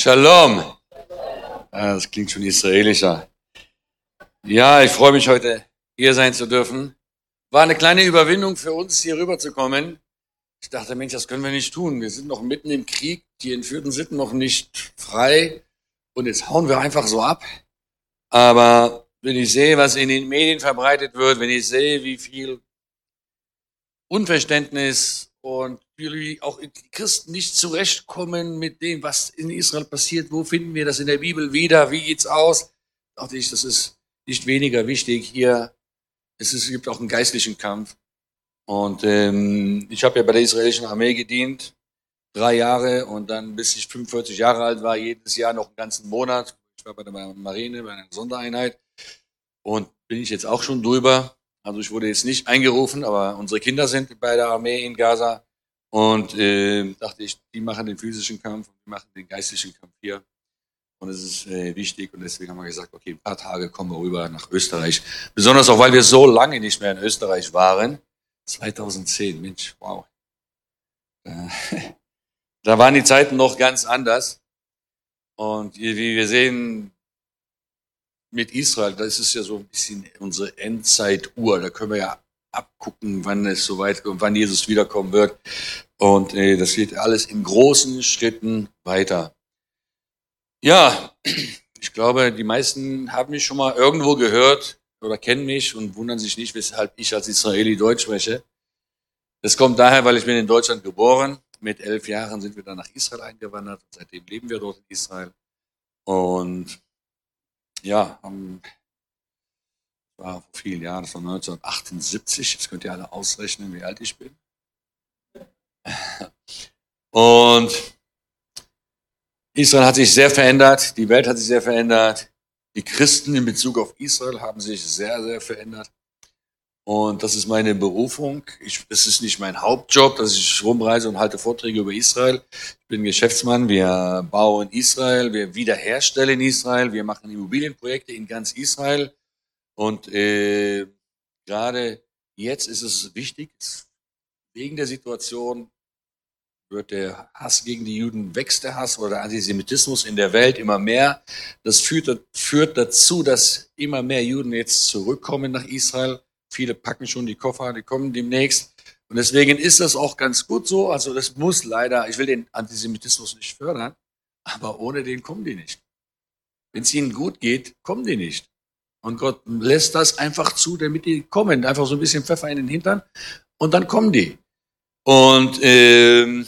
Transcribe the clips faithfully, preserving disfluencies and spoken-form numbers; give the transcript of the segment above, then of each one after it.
Shalom. Ah, das klingt schon israelischer. Ja, ich freue mich heute, hier sein zu dürfen. War eine kleine Überwindung für uns, hier rüber zu kommen. Ich dachte, Mensch, das können wir nicht tun. Wir sind noch mitten im Krieg, die Entführten sind noch nicht frei und jetzt hauen wir einfach so ab. Aber wenn ich sehe, was in den Medien verbreitet wird, wenn ich sehe, wie viel Unverständnis und wie auch die Christen nicht zurechtkommen mit dem, was in Israel passiert, wo finden wir das in der Bibel wieder, wie geht's aus, dachte ich, das ist nicht weniger wichtig hier. Es, ist, es gibt auch einen geistlichen Kampf. Und ähm, ich habe ja bei der israelischen Armee gedient, drei Jahre und dann bis ich fünfundvierzig Jahre alt war, jedes Jahr noch einen ganzen Monat. Ich war bei der Marine, bei einer Sondereinheit und bin ich jetzt auch schon drüber. Also ich wurde jetzt nicht eingerufen, aber unsere Kinder sind bei der Armee in Gaza und äh, dachte ich, die machen den physischen Kampf und die machen den geistlichen Kampf hier. Und es ist äh, wichtig und deswegen haben wir gesagt, okay, ein paar Tage kommen wir rüber nach Österreich. Besonders auch, weil wir so lange nicht mehr in Österreich waren. zweitausendzehn, Mensch, wow. Äh, da waren die Zeiten noch ganz anders. Und wie wir sehen, mit Israel, das ist ja so ein bisschen unsere Endzeituhr. Da können wir ja abgucken, wann es soweit kommt, wann Jesus wiederkommen wird. Und äh, das geht alles in großen Schritten weiter. Ja, ich glaube, die meisten haben mich schon mal irgendwo gehört oder kennen mich und wundern sich nicht, weshalb ich als Israeli Deutsch spreche. Das kommt daher, weil ich bin in Deutschland geboren. Mit elf Jahren sind wir dann nach Israel eingewandert und seitdem leben wir dort in Israel. Und ja, um, war vor vielen Jahren, das war neunzehnhundertachtundsiebzig, jetzt könnt ihr alle ausrechnen, wie alt ich bin. Und Israel hat sich sehr verändert, die Welt hat sich sehr verändert, die Christen in Bezug auf Israel haben sich sehr, sehr verändert. Und das ist meine Berufung. Ich, das ist nicht mein Hauptjob, dass ich rumreise und halte Vorträge über Israel. Ich bin Geschäftsmann, wir bauen Israel, wir wiederherstellen Israel, wir machen Immobilienprojekte in ganz Israel. Und äh, gerade jetzt ist es wichtig, wegen der Situation wird der Hass gegen die Juden, wächst der Hass oder der Antisemitismus in der Welt immer mehr. Das führt, führt dazu, dass immer mehr Juden jetzt zurückkommen nach Israel. Viele packen schon die Koffer, die kommen demnächst. Und deswegen ist das auch ganz gut so. Also das muss leider, ich will den Antisemitismus nicht fördern, aber ohne den kommen die nicht. Wenn es ihnen gut geht, kommen die nicht. Und Gott lässt das einfach zu, damit die kommen. Einfach so ein bisschen Pfeffer in den Hintern und dann kommen die. Und ähm,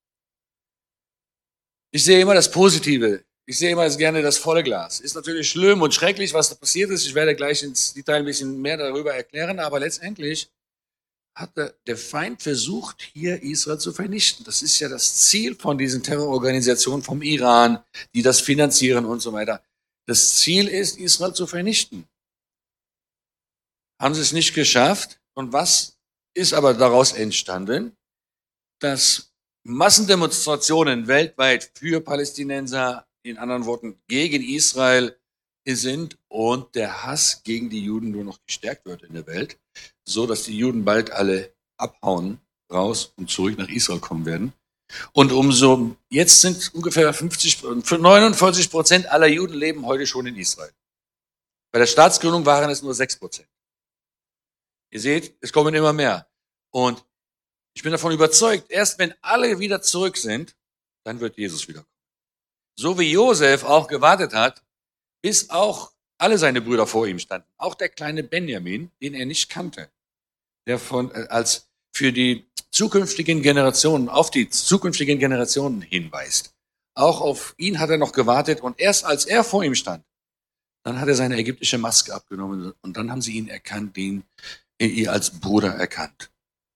ich sehe immer das Positive. Ich sehe immer gerne das volle Glas. Ist natürlich schlimm und schrecklich, was da passiert ist. Ich werde gleich ins Detail ein bisschen mehr darüber erklären. Aber letztendlich hat der, der Feind versucht, hier Israel zu vernichten. Das ist ja das Ziel von diesen Terrororganisationen vom Iran, die das finanzieren und so weiter. Das Ziel ist, Israel zu vernichten. Haben sie es nicht geschafft. Und was ist aber daraus entstanden? Dass Massendemonstrationen weltweit für Palästinenser, in anderen Worten gegen Israel sind und der Hass gegen die Juden nur noch gestärkt wird in der Welt, so dass die Juden bald alle abhauen, raus und zurück nach Israel kommen werden. Und umso, jetzt sind ungefähr fünfzig, neunundvierzig Prozent aller Juden leben heute schon in Israel. Bei der Staatsgründung waren es nur sechs Prozent. Ihr seht, es kommen immer mehr. Und ich bin davon überzeugt, erst wenn alle wieder zurück sind, dann wird Jesus wiederkommen. So wie Josef auch gewartet hat, bis auch alle seine Brüder vor ihm standen. Auch der kleine Benjamin, den er nicht kannte, der von, als für die zukünftigen Generationen, auf die zukünftigen Generationen hinweist. Auch auf ihn hat er noch gewartet und erst als er vor ihm stand, dann hat er seine ägyptische Maske abgenommen und dann haben sie ihn erkannt, den er als Bruder erkannt.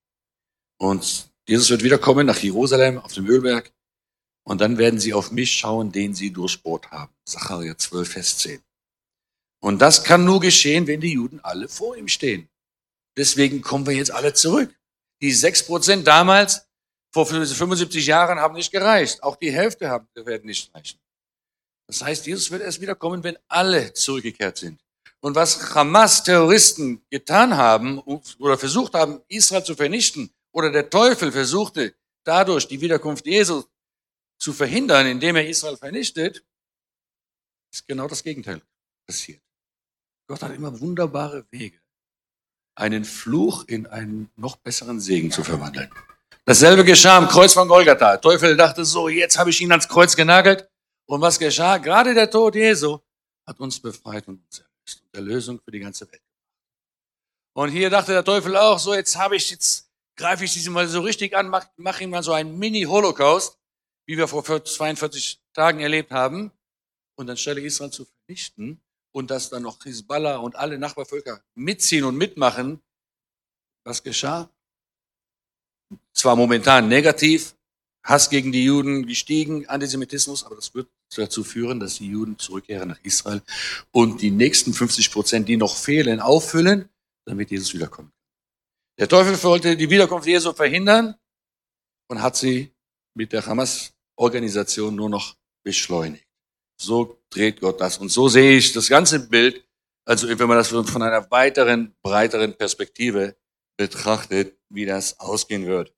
Und Jesus wird wiederkommen nach Jerusalem auf dem Ölberg und dann werden sie auf mich schauen, den sie durchbohrt haben. Sacharja zwölf, Vers zehn. Und das kann nur geschehen, wenn die Juden alle vor ihm stehen. Deswegen kommen wir jetzt alle zurück. Die sechs Prozent damals, vor fünfundsiebzig Jahren, haben nicht gereicht. Auch die Hälfte haben, werden nicht reichen. Das heißt, Jesus wird erst wiederkommen, wenn alle zurückgekehrt sind. Und was Hamas-Terroristen getan haben oder versucht haben, Israel zu vernichten, oder der Teufel versuchte dadurch die Wiederkunft Jesu zu verhindern, indem er Israel vernichtet, ist genau das Gegenteil passiert. Gott hat immer wunderbare Wege, einen Fluch in einen noch besseren Segen zu verwandeln. Dasselbe geschah am Kreuz von Golgatha. Der Teufel dachte so, jetzt habe ich ihn ans Kreuz genagelt. Und was geschah? Gerade der Tod Jesu hat uns befreit und uns erlöst. Und Erlösung für die ganze Welt. Und hier dachte der Teufel auch so, jetzt habe ich, jetzt greife ich diesen mal so richtig an, mach, mach ihm mal so einen Mini-Holocaust, wie wir vor zweiundvierzig Tagen erlebt haben. Und dann stelle Israel zu vernichten und dass dann noch Hisbollah und alle Nachbarvölker mitziehen und mitmachen. Was geschah? Zwar momentan negativ, Hass gegen die Juden gestiegen, Antisemitismus, aber das wird dazu führen, dass die Juden zurückkehren nach Israel und die nächsten fünfzig Prozent, die noch fehlen, auffüllen, damit Jesus wiederkommt. Der Teufel wollte die Wiederkunft Jesu verhindern und hat sie mit der Hamas-Organisation nur noch beschleunigt. So dreht Gott das. Und so sehe ich das ganze Bild, also wenn man das von einer weiteren, breiteren Perspektive betrachtet, wie das ausgehen wird.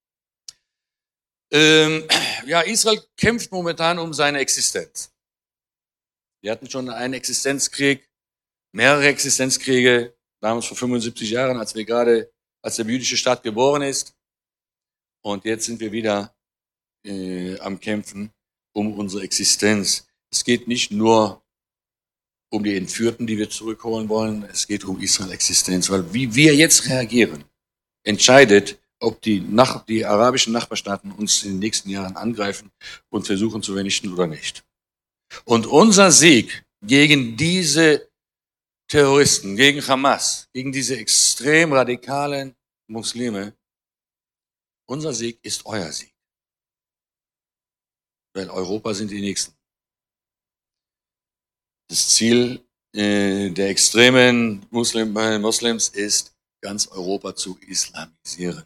Ähm, ja, Israel kämpft momentan um seine Existenz. Wir hatten schon einen Existenzkrieg, mehrere Existenzkriege, damals vor fünfundsiebzig Jahren, als wir gerade, als der jüdische Staat geboren ist. Und jetzt sind wir wieder äh, am Kämpfen um unsere Existenz. Es geht nicht nur um die Entführten, die wir zurückholen wollen, es geht um Israels Existenz, weil wie wir jetzt reagieren, entscheidet, ob die, Nach- die arabischen Nachbarstaaten uns in den nächsten Jahren angreifen und versuchen zu vernichten oder nicht. Und unser Sieg gegen diese Terroristen, gegen Hamas, gegen diese extrem radikalen Muslime, unser Sieg ist euer Sieg. Weil Europa sind die Nächsten. Das Ziel äh, der extremen Muslim, äh, Moslems ist, ganz Europa zu islamisieren.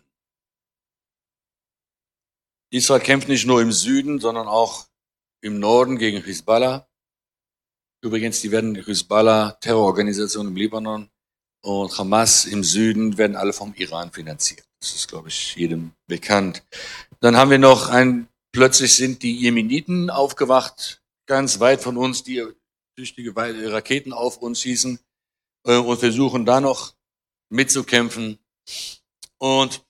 Israel kämpft nicht nur im Süden, sondern auch im Norden gegen Hisbollah. Übrigens, die werden Hisbollah, Terrororganisation im Libanon und Hamas im Süden werden alle vom Iran finanziert. Das ist, glaube ich, jedem bekannt. Dann haben wir noch ein, plötzlich sind die Jemeniten aufgewacht, ganz weit von uns, die tüchtige Raketen auf uns schießen äh, und versuchen da noch mitzukämpfen. Und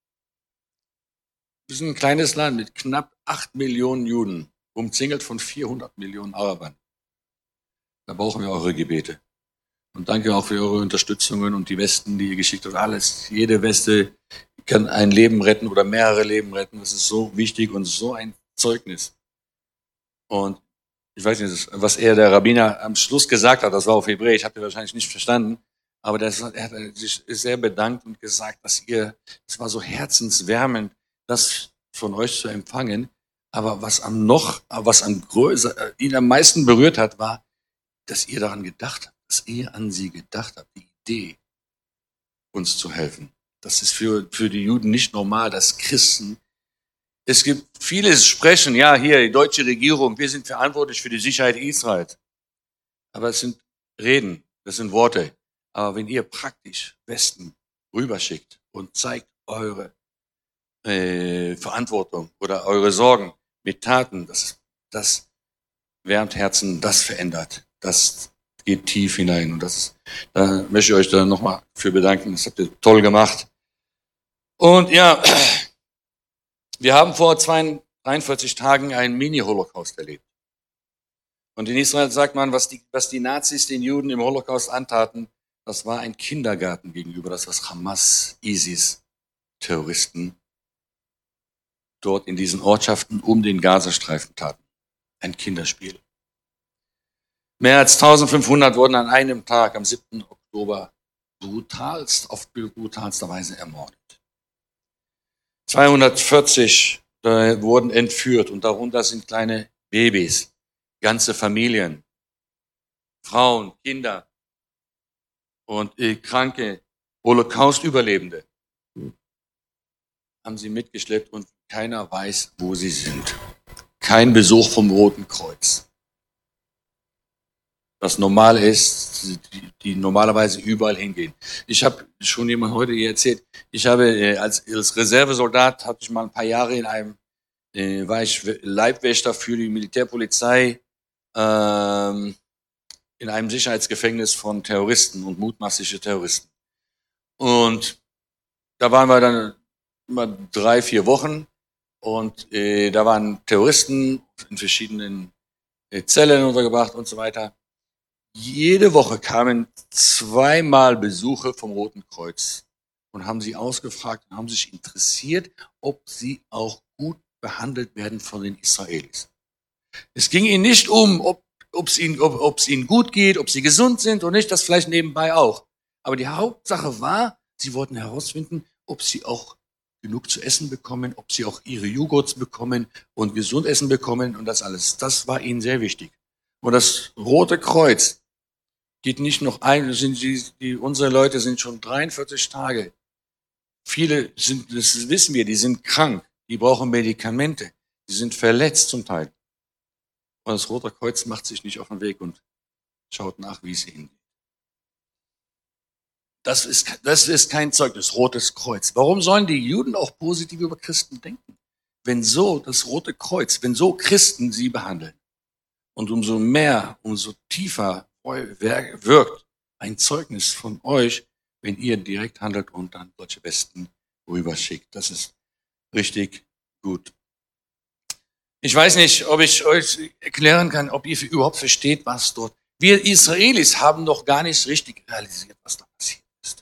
wir sind ein kleines Land mit knapp acht Millionen Juden, umzingelt von vierhundert Millionen Arabern. Da brauchen wir eure Gebete. Und danke auch für eure Unterstützungen und die Westen, die ihr geschickt habt. Alles, jede Weste kann ein Leben retten oder mehrere Leben retten. Das ist so wichtig und so ein Zeugnis. Und ich weiß nicht, was er, der Rabbiner, am Schluss gesagt hat, das war auf Hebräisch, habt ihr wahrscheinlich nicht verstanden, aber das, er hat sich sehr bedankt und gesagt, dass ihr, es war so herzenswärmend, das von euch zu empfangen. Aber was am noch, was am größer, ihn am meisten berührt hat, war, dass ihr daran gedacht habt, dass ihr an sie gedacht habt, die Idee, uns zu helfen. Das ist für, für die Juden nicht normal, dass Christen, es gibt vieles Sprechen, ja, hier, die deutsche Regierung, wir sind verantwortlich für die Sicherheit Israels. Aber es sind Reden, das sind Worte. Aber wenn ihr praktisch Westen rüberschickt und zeigt eure äh, Verantwortung oder eure Sorgen mit Taten, das, das wärmt Herzen, das verändert, das geht tief hinein. Und das, da möchte ich euch da nochmal für bedanken. Das habt ihr toll gemacht. Und ja, wir haben vor dreiundvierzig Tagen einen Mini-Holocaust erlebt. Und in Israel sagt man, was die, was die Nazis den Juden im Holocaust antaten, das war ein Kindergarten gegenüber das, was Hamas, ISIS, Terroristen dort in diesen Ortschaften um den Gazastreifen taten. Ein Kinderspiel. Mehr als eintausendfünfhundert wurden an einem Tag, am siebten Oktober, brutalst, auf brutalster Weise ermordet. zweihundertvierzig äh, wurden entführt und darunter sind kleine Babys, ganze Familien, Frauen, Kinder und äh, kranke Holocaust-Überlebende haben sie mitgeschleppt und keiner weiß, wo sie sind. Kein Besuch vom Roten Kreuz. Was normal ist, die, die normalerweise überall hingehen. Ich habe schon jemand heute erzählt, ich habe äh, als, als Reservesoldat, hatte ich mal ein paar Jahre in einem äh, war ich Leibwächter für die Militärpolizei ähm, in einem Sicherheitsgefängnis von Terroristen und mutmaßliche Terroristen. Und da waren wir dann immer drei, vier Wochen und äh, da waren Terroristen in verschiedenen äh, Zellen untergebracht und so weiter. Jede Woche kamen zweimal Besuche vom Roten Kreuz und haben sie ausgefragt und haben sich interessiert, ob sie auch gut behandelt werden von den Israelis. Es ging ihnen nicht um, ob ob es ihnen, ob, ob es ihnen gut geht, ob sie gesund sind oder nicht, das vielleicht nebenbei auch. Aber die Hauptsache war, sie wollten herausfinden, ob sie auch genug zu essen bekommen, ob sie auch ihre Joghurts bekommen und gesund essen bekommen und das alles. Das war ihnen sehr wichtig. Und das Rote Kreuz geht nicht noch ein, sind die, die, unsere Leute sind schon dreiundvierzig Tage. Viele sind, das wissen wir, die sind krank, die brauchen Medikamente, die sind verletzt zum Teil. Und das Rote Kreuz macht sich nicht auf den Weg und schaut nach, wie es ihnen geht. Das ist, das ist kein Zeugnis, Rotes Kreuz. Warum sollen die Juden auch positiv über Christen denken? Wenn so das Rote Kreuz, wenn so Christen sie behandeln und umso mehr, umso tiefer wirkt ein Zeugnis von euch, wenn ihr direkt handelt und dann solche Westen rüberschickt. Das ist richtig gut. Ich weiß nicht, ob ich euch erklären kann, ob ihr überhaupt versteht, was dort. Wir Israelis haben doch gar nicht richtig realisiert, was da passiert ist.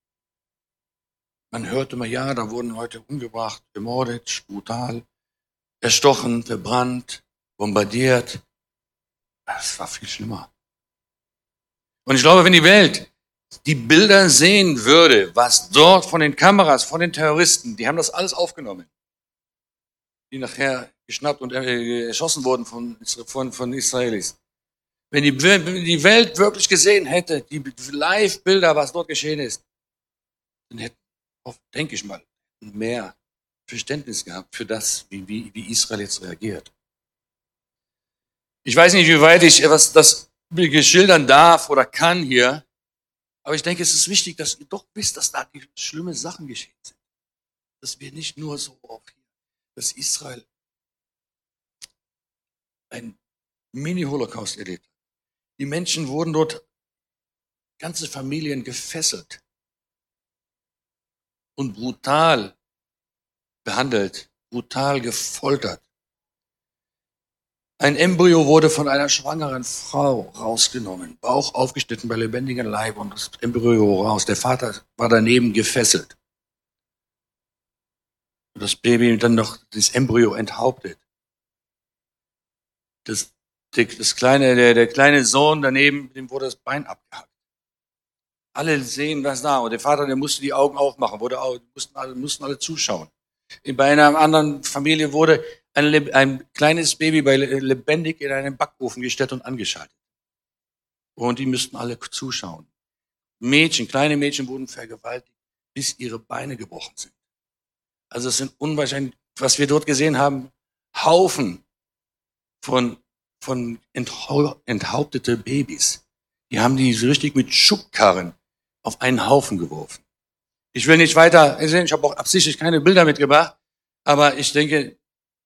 Man hört immer, ja, da wurden Leute umgebracht, gemordet, brutal, erstochen, verbrannt, bombardiert. Das war viel schlimmer. Und ich glaube, wenn die Welt die Bilder sehen würde, was dort von den Kameras, von den Terroristen, die haben das alles aufgenommen, die nachher geschnappt und erschossen wurden von, von, von Israelis. Wenn die, wenn die Welt wirklich gesehen hätte, die Live-Bilder, was dort geschehen ist, dann hätten, denke ich mal, mehr Verständnis gehabt für das, wie, wie, wie Israel jetzt reagiert. Ich weiß nicht, wie weit ich was das schildern darf oder kann hier, aber ich denke, es ist wichtig, dass ihr doch wisst, dass da die schlimme Sachen geschehen sind. Dass wir nicht nur so auf hier, dass Israel ein Mini-Holocaust erlebt hat. Die Menschen wurden dort, ganze Familien gefesselt und brutal behandelt, brutal gefoltert. Ein Embryo wurde von einer schwangeren Frau rausgenommen, Bauch aufgeschnitten bei lebendigem Leib und das Embryo raus. Der Vater war daneben gefesselt. Und das Baby dann noch das Embryo enthauptet. Das, das kleine, der, der kleine Sohn daneben, dem wurde das Bein abgehackt. Alle sehen was da. Und der Vater, der musste die Augen aufmachen, wurde, mussten, alle, mussten alle zuschauen. Bei einer anderen Familie wurde ein, ein kleines Baby bei lebendig in einen Backofen gestellt und angeschaltet. Und die müssten alle zuschauen. Mädchen, kleine Mädchen wurden vergewaltigt, bis ihre Beine gebrochen sind. Also es sind unwahrscheinlich, was wir dort gesehen haben, Haufen von, von enthauptete Babys. Die haben die so richtig mit Schubkarren auf einen Haufen geworfen. Ich will nicht weiter sehen, ich habe auch absichtlich keine Bilder mitgebracht, aber ich denke,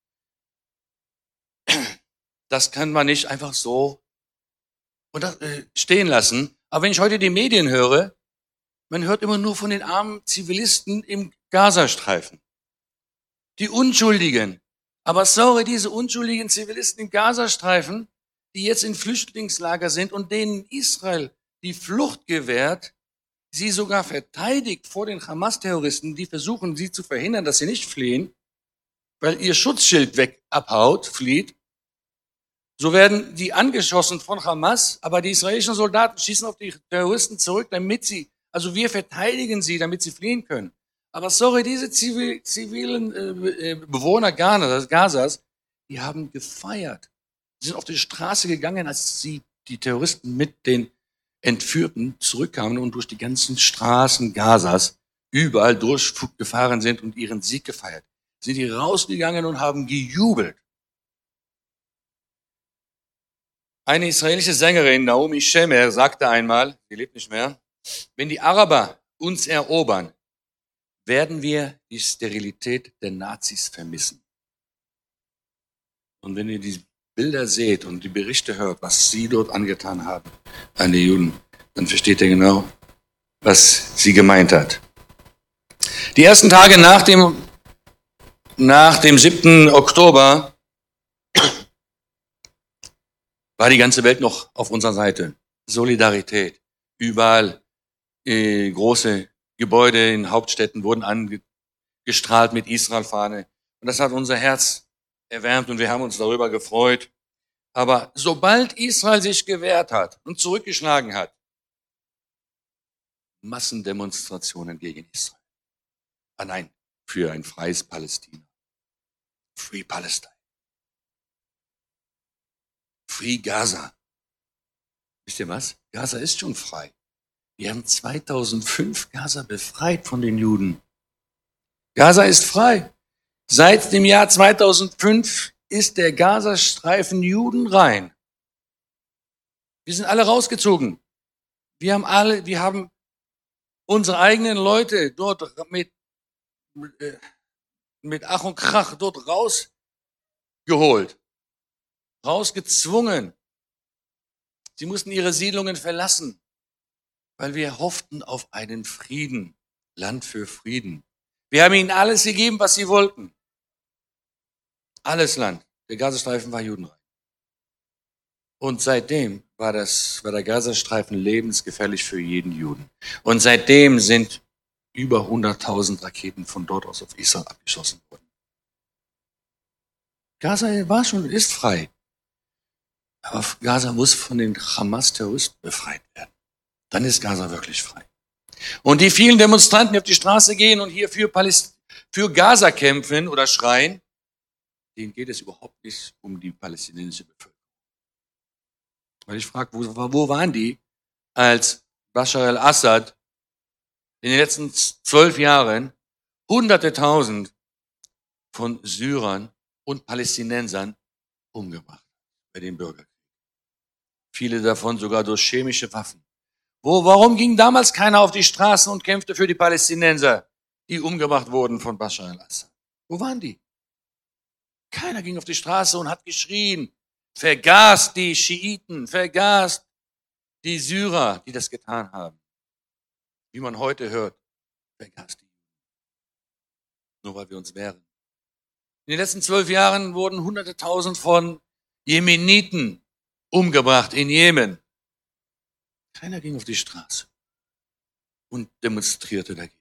das kann man nicht einfach so stehen lassen. Aber wenn ich heute die Medien höre, man hört immer nur von den armen Zivilisten im Gazastreifen. Die Unschuldigen. Aber sorry, diese unschuldigen Zivilisten im Gazastreifen, die jetzt in Flüchtlingslager sind und denen Israel die Flucht gewährt, sie sogar verteidigt vor den Hamas-Terroristen, die versuchen, sie zu verhindern, dass sie nicht fliehen, weil ihr Schutzschild weg abhaut, flieht. So werden die angeschossen von Hamas, aber die israelischen Soldaten schießen auf die Terroristen zurück, damit sie, also wir verteidigen sie, damit sie fliehen können. Aber sorry, diese zivil, zivilen äh, Bewohner Gazas, die haben gefeiert. Sie sind auf die Straße gegangen, als sie die Terroristen mit den Entführten zurückkamen und durch die ganzen Straßen Gazas überall durchgefahren sind und ihren Sieg gefeiert. Sind die rausgegangen und haben gejubelt. Eine israelische Sängerin, Naomi Shemer, sagte einmal, sie lebt nicht mehr, wenn die Araber uns erobern, werden wir die Sterilität der Nazis vermissen. Und wenn ihr die Bilder seht und die Berichte hört, was sie dort angetan haben an die Juden, dann versteht ihr genau, was sie gemeint hat. Die ersten Tage nach dem, nach dem siebten Oktober war die ganze Welt noch auf unserer Seite. Solidarität. Überall äh, große Gebäude in Hauptstädten wurden angestrahlt mit Israel-Fahne. Und das hat unser Herz erwärmt und wir haben uns darüber gefreut. Aber sobald Israel sich gewehrt hat und zurückgeschlagen hat, Massendemonstrationen gegen Israel. Ah nein, für ein freies Palästina. Free Palestine. Free Gaza. Wisst ihr was? Gaza ist schon frei. Wir haben zweitausendfünf Gaza befreit von den Juden. Gaza ist frei. Seit dem Jahr zweitausendfünf ist der Gazastreifen judenrein. Wir sind alle rausgezogen. Wir haben alle, wir haben unsere eigenen Leute dort mit, mit Ach und Krach dort rausgeholt, rausgezwungen. Sie mussten ihre Siedlungen verlassen, weil wir hofften auf einen Frieden, Land für Frieden. Wir haben ihnen alles gegeben, was sie wollten. Alles Land. Der Gazastreifen war judenrein. Und seitdem war, das, war der Gazastreifen lebensgefährlich für jeden Juden. Und seitdem sind über hunderttausend Raketen von dort aus auf Israel abgeschossen worden. Gaza war schon, ist frei. Aber Gaza muss von den Hamas-Terroristen befreit werden. Dann ist Gaza wirklich frei. Und die vielen Demonstranten, die auf die Straße gehen und hier für, Paläst- für Gaza kämpfen oder schreien, denen geht es überhaupt nicht um die palästinensische Bevölkerung. Weil ich frage, wo, wo waren die, als Bashar al-Assad in den letzten zwölf Jahren hunderte tausend von Syrern und Palästinensern umgebracht bei den Bürgerkriegen. Viele davon sogar durch chemische Waffen. Wo, warum ging damals keiner auf die Straßen und kämpfte für die Palästinenser, die umgebracht wurden von Bashar al-Assad? Wo waren die? Keiner ging auf die Straße und hat geschrien, vergaßt die Schiiten, vergaßt die Syrer, die das getan haben. Wie man heute hört, vergaßt die. Nur weil wir uns wehren. In den letzten zwölf Jahren wurden hunderte tausend von Jemeniten umgebracht in Jemen. Keiner ging auf die Straße und demonstrierte dagegen.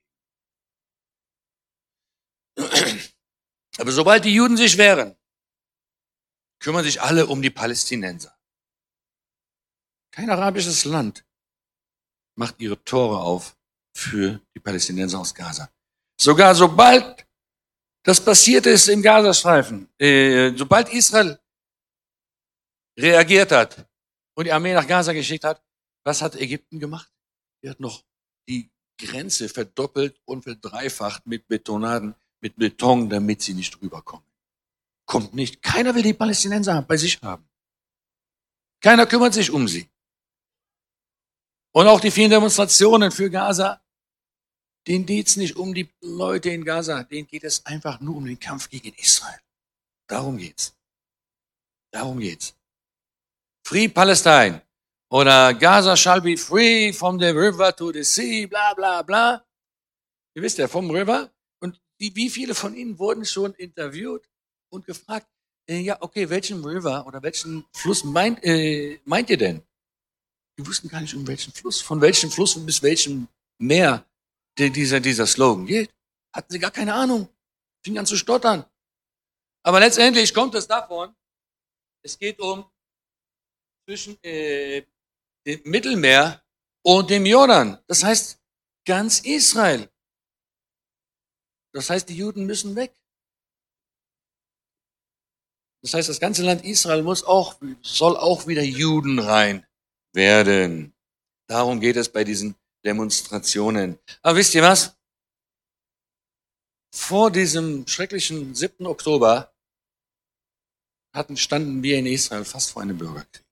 Aber sobald die Juden sich wehren, kümmern sich alle um die Palästinenser. Kein arabisches Land macht ihre Tore auf für die Palästinenser aus Gaza. Sogar sobald das passiert ist im Gazastreifen, äh, sobald Israel reagiert hat und die Armee nach Gaza geschickt hat, was hat Ägypten gemacht? Er hat noch die Grenze verdoppelt und verdreifacht mit Betonaden, mit Beton, damit sie nicht rüberkommen. Kommt nicht. Keiner will die Palästinenser bei sich haben. Keiner kümmert sich um sie. Und auch die vielen Demonstrationen für Gaza, denen geht es nicht um die Leute in Gaza, denen geht es einfach nur um den Kampf gegen Israel. Darum geht's. Darum geht's. Free Palestine oder Gaza shall be free from the river to the sea, bla bla bla. Ihr wisst ja, vom River. Und die, wie viele von Ihnen wurden schon interviewt und gefragt, äh, ja, okay, welchen River oder welchen Fluss meint, äh, meint ihr denn? Die wussten gar nicht, um welchen Fluss, von welchem Fluss bis welchem Meer der, dieser, dieser Slogan geht. Hatten sie gar keine Ahnung. Fingen an zu stottern. Aber letztendlich kommt es davon, es geht um zwischen äh, dem Mittelmeer und dem Jordan. Das heißt, ganz Israel. Das heißt, die Juden müssen weg. Das heißt, das ganze Land Israel muss auch, soll auch wieder judenrein werden. Darum geht es bei diesen Demonstrationen. Aber wisst ihr was? Vor diesem schrecklichen siebten Oktober hatten, standen wir in Israel fast vor einem Bürgerkrieg.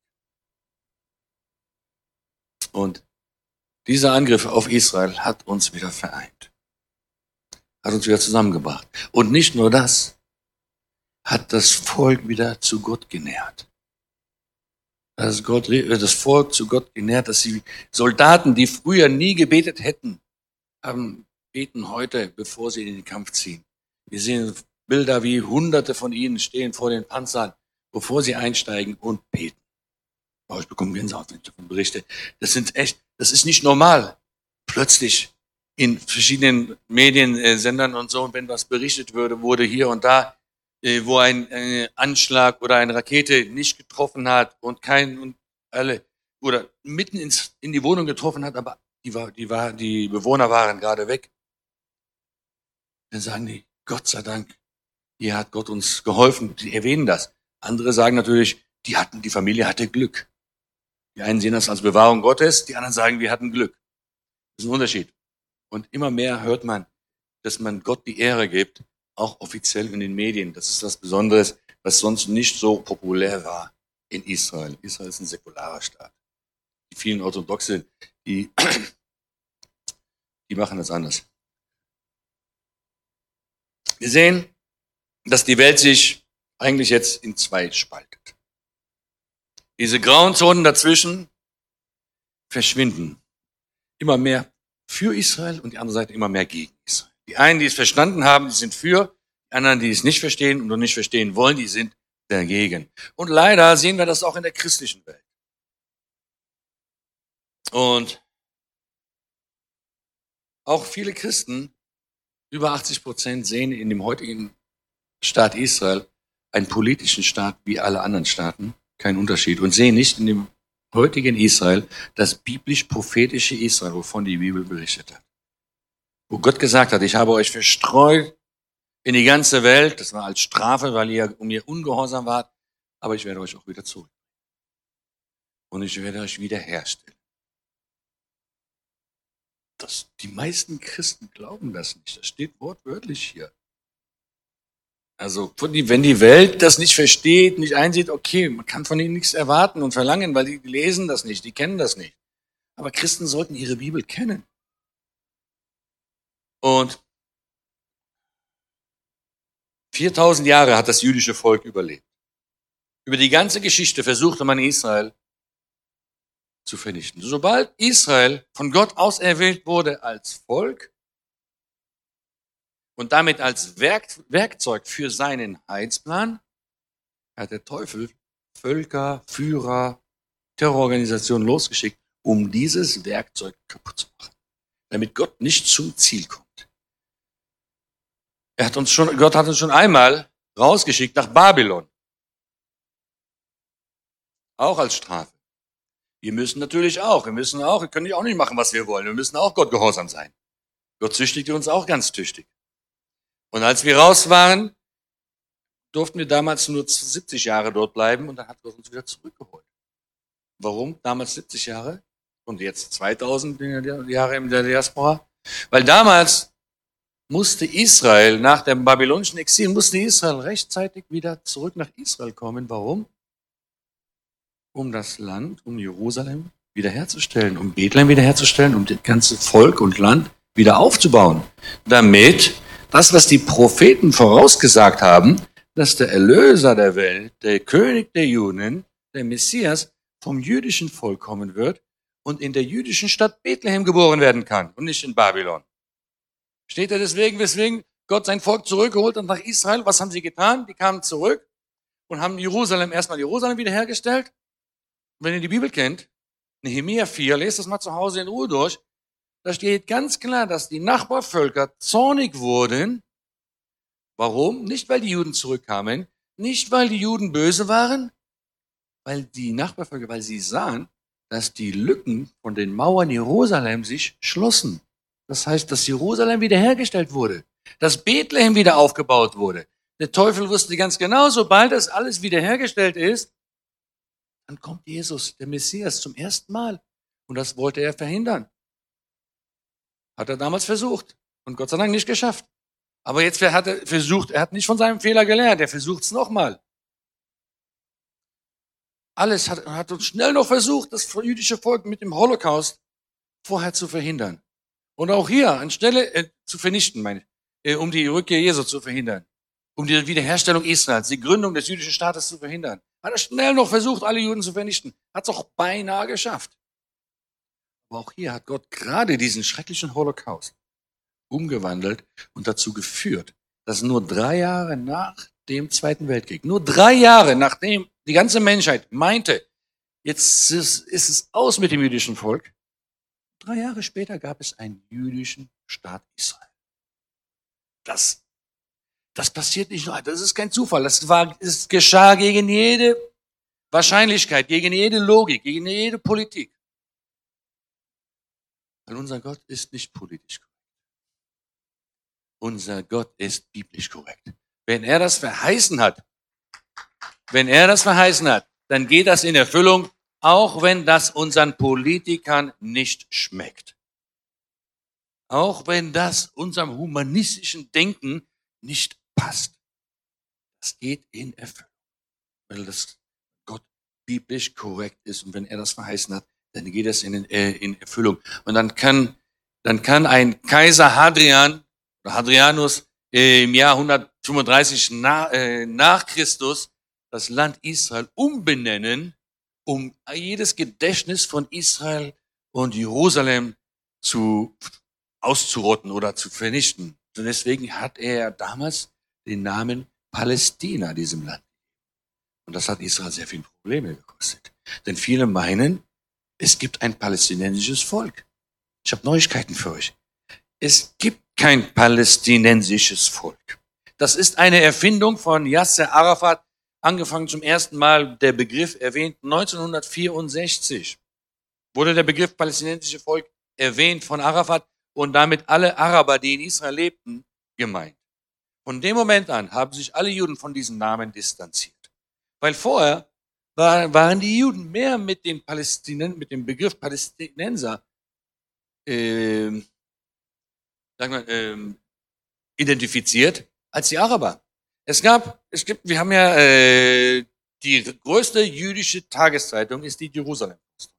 Und dieser Angriff auf Israel hat uns wieder vereint. Hat uns wieder zusammengebracht. Und nicht nur das. hat das Volk wieder zu Gott genährt. Das, Gott, das Volk zu Gott genährt, dass die Soldaten, die früher nie gebetet hätten, haben, beten heute, bevor sie in den Kampf ziehen. Wir sehen Bilder, wie Hunderte von ihnen stehen vor den Panzern, bevor sie einsteigen und beten. Oh, ich bekomme Gänsehaut, wenn ich davon berichte. Das sind echt, das ist nicht normal. Plötzlich in verschiedenen Mediensendern und so, wenn was berichtet würde, wurde hier und da, wo ein, ein Anschlag oder eine Rakete nicht getroffen hat und kein und alle oder mitten ins, in die Wohnung getroffen hat, aber die war, die war, die Bewohner waren gerade weg. Dann sagen die, Gott sei Dank, hier hat Gott uns geholfen. Die erwähnen das. Andere sagen natürlich, die hatten, die Familie hatte Glück. Die einen sehen das als Bewahrung Gottes, die anderen sagen, wir hatten Glück. Das ist ein Unterschied. Und immer mehr hört man, dass man Gott die Ehre gibt, auch offiziell in den Medien. Das ist was Besonderes, was sonst nicht so populär war in Israel. Israel ist ein säkularer Staat. Die vielen Orthodoxe, die, die machen das anders. Wir sehen, dass die Welt sich eigentlich jetzt in zwei spaltet. Diese grauen Zonen dazwischen verschwinden. Immer mehr für Israel und die andere Seite immer mehr gegen Israel. Die einen, die es verstanden haben, die sind für, die anderen, die es nicht verstehen und noch nicht verstehen wollen, die sind dagegen. Und leider sehen wir das auch in der christlichen Welt. Und auch viele Christen, über achtzig Prozent, sehen in dem heutigen Staat Israel einen politischen Staat wie alle anderen Staaten, keinen Unterschied, und sehen nicht in dem heutigen Israel das biblisch-prophetische Israel, wovon die Bibel berichtet hat. Wo Gott gesagt hat, ich habe euch verstreut in die ganze Welt, das war als Strafe, weil ihr um mir ungehorsam wart, aber ich werde euch auch wieder zurück. Und ich werde euch wiederherstellen. Das, die meisten Christen glauben das nicht. Das steht wortwörtlich hier. Also wenn die Welt das nicht versteht, nicht einsieht, okay, man kann von ihnen nichts erwarten und verlangen, weil die lesen das nicht, die kennen das nicht. Aber Christen sollten ihre Bibel kennen. Und viertausend Jahre hat das jüdische Volk überlebt. Über die ganze Geschichte versuchte man Israel zu vernichten. Sobald Israel von Gott auserwählt wurde als Volk und damit als Werk, Werkzeug für seinen Heilsplan, hat der Teufel Völker, Führer, Terrororganisationen losgeschickt, um dieses Werkzeug kaputt zu machen, damit Gott nicht zum Ziel kommt. Er hat uns schon, Gott hat uns schon einmal rausgeschickt nach Babylon, auch als Strafe. Wir müssen natürlich auch, wir müssen auch, wir können ja auch nicht machen, was wir wollen. Wir müssen auch Gott gehorsam sein. Gott züchtigte uns auch ganz tüchtig. Und als wir raus waren, durften wir damals nur siebzig Jahre dort bleiben und dann hat Gott uns wieder zurückgeholt. Warum damals siebzig Jahre und jetzt zweitausend Jahre in der Diaspora? Weil damals musste Israel, nach dem babylonischen Exil, musste Israel rechtzeitig wieder zurück nach Israel kommen. Warum? Um das Land, um Jerusalem wiederherzustellen, um Bethlehem wiederherzustellen, um das ganze Volk und Land wieder aufzubauen. Damit das, was die Propheten vorausgesagt haben, dass der Erlöser der Welt, der König der Juden, der Messias, vom jüdischen Volk kommen wird und in der jüdischen Stadt Bethlehem geboren werden kann und nicht in Babylon. Steht er deswegen, weswegen Gott sein Volk zurückgeholt hat nach Israel? Was haben sie getan? Die kamen zurück und haben Jerusalem, erstmal Jerusalem wiederhergestellt. Und wenn ihr die Bibel kennt, Nehemia vier, lest das mal zu Hause in Ruhe durch, da steht ganz klar, dass die Nachbarvölker zornig wurden. Warum? Nicht, weil die Juden zurückkamen, nicht, weil die Juden böse waren, weil die Nachbarvölker, weil sie sahen, dass die Lücken von den Mauern Jerusalem sich schlossen. Das heißt, dass Jerusalem wiederhergestellt wurde, dass Bethlehem wieder aufgebaut wurde. Der Teufel wusste ganz genau, sobald das alles wiederhergestellt ist, dann kommt Jesus, der Messias, zum ersten Mal. Und das wollte er verhindern. Hat er damals versucht und Gott sei Dank nicht geschafft. Aber jetzt hat er versucht, er hat nicht von seinem Fehler gelernt, er versucht es nochmal. Alles hat, hat uns schnell noch versucht, das jüdische Volk mit dem Holocaust vorher zu verhindern. Und auch hier anstelle äh, zu vernichten, meine ich, äh, um die Rückkehr Jesu zu verhindern. um die Wiederherstellung Israels, die Gründung des jüdischen Staates zu verhindern. Hat er schnell noch versucht, alle Juden zu vernichten. Hat es auch beinahe geschafft. Aber auch hier hat Gott gerade diesen schrecklichen Holocaust umgewandelt und dazu geführt, dass nur drei Jahre nach dem Zweiten Weltkrieg, nur drei Jahre nachdem die ganze Menschheit meinte, jetzt ist, ist es aus mit dem jüdischen Volk, drei Jahre später gab es einen jüdischen Staat Israel. Das, das passiert nicht nur, das ist kein Zufall, das war, es geschah gegen jede Wahrscheinlichkeit, gegen jede Logik, gegen jede Politik. Weil unser Gott ist nicht politisch korrekt. Unser Gott ist biblisch korrekt. Wenn er das verheißen hat, wenn er das verheißen hat, dann geht das in Erfüllung, auch wenn das unseren Politikern nicht schmeckt. Auch wenn das unserem humanistischen Denken nicht passt. Das geht in Erfüllung, weil das Gott biblisch korrekt ist. Und wenn er das verheißen hat, dann geht das in, äh, in Erfüllung. Und dann kann, dann kann ein Kaiser Hadrian oder Hadrianus äh, im Jahr hundertfünfunddreißig nach, äh, nach Christus das Land Israel umbenennen, um jedes Gedächtnis von Israel und Jerusalem zu auszurotten oder zu vernichten. Und deswegen hat er damals den Namen Palästina diesem Land. Und das hat Israel sehr viele Probleme gekostet. Denn viele meinen, es gibt ein palästinensisches Volk. Ich habe Neuigkeiten für euch. Es gibt kein palästinensisches Volk. Das ist eine Erfindung von Yasser Arafat, angefangen zum ersten Mal der Begriff erwähnt, neunzehnhundertvierundsechzig wurde der Begriff palästinensische Volk erwähnt von Arafat und damit alle Araber, die in Israel lebten, gemeint. Von dem Moment an haben sich alle Juden von diesem Namen distanziert. Weil vorher war, waren die Juden mehr mit den Palästinensern, mit dem Begriff Palästinenser äh, sagen wir, äh, identifiziert als die Araber. Es gab, es gibt, wir haben ja äh, die größte jüdische Tageszeitung ist die Jerusalem Post.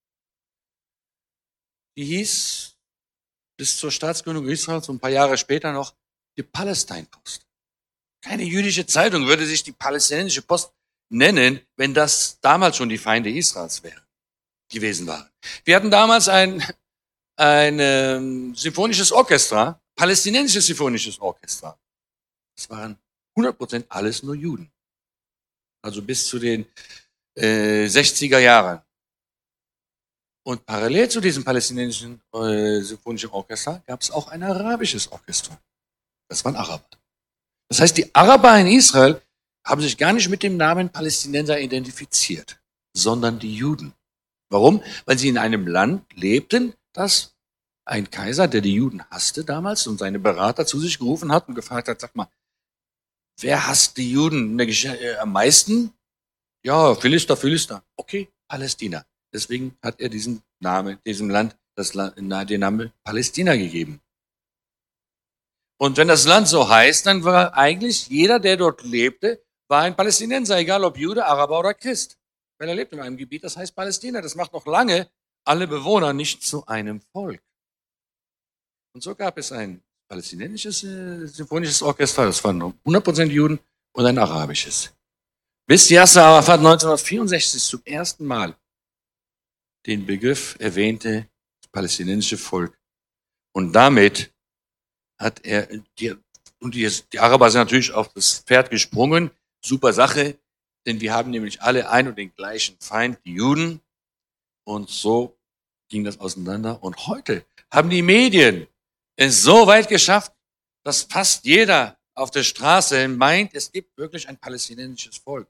Die hieß bis zur Staatsgründung Israels und ein paar Jahre später noch die Palestine Post. Keine jüdische Zeitung würde sich die palästinensische Post nennen, wenn das damals schon die Feinde Israels wären, gewesen waren. Wir hatten damals ein, ein ähm, symphonisches Orchester, palästinensisches symphonisches Orchester. Das waren hundert Prozent alles nur Juden. Also bis zu den äh, sechziger Jahren. Und parallel zu diesem palästinensischen äh, symphonischen Orchester gab es auch ein arabisches Orchester. Das waren Araber. Das heißt, die Araber in Israel haben sich gar nicht mit dem Namen Palästinenser identifiziert, sondern die Juden. Warum? Weil sie in einem Land lebten, das ein Kaiser, der die Juden hasste damals und seine Berater zu sich gerufen hat und gefragt hat, sag mal, wer hasst die Juden in der Gesch- äh, am meisten? Ja, Philister, Philister. Okay, Palästina. Deswegen hat er diesen Namen, diesem Land das, den Namen Palästina gegeben. Und wenn das Land so heißt, dann war eigentlich jeder, der dort lebte, war ein Palästinenser, egal ob Jude, Araber oder Christ. Weil er lebt in einem Gebiet, das heißt Palästina. Das macht noch lange alle Bewohner nicht zu einem Volk. Und so gab es ein palästinensisches äh, symphonisches Orchester, das waren hundert Prozent Juden, und ein arabisches. Bis Yasser Arafat neunzehnhundertvierundsechzig zum ersten Mal den Begriff erwähnte, das palästinensische Volk. Und damit hat er, die, und die, die Araber sind natürlich auf das Pferd gesprungen, super Sache, denn wir haben nämlich alle ein und den gleichen Feind, die Juden. Und so ging das auseinander. Und heute haben die Medien es so weit geschafft, dass fast jeder auf der Straße meint, es gibt wirklich ein palästinensisches Volk.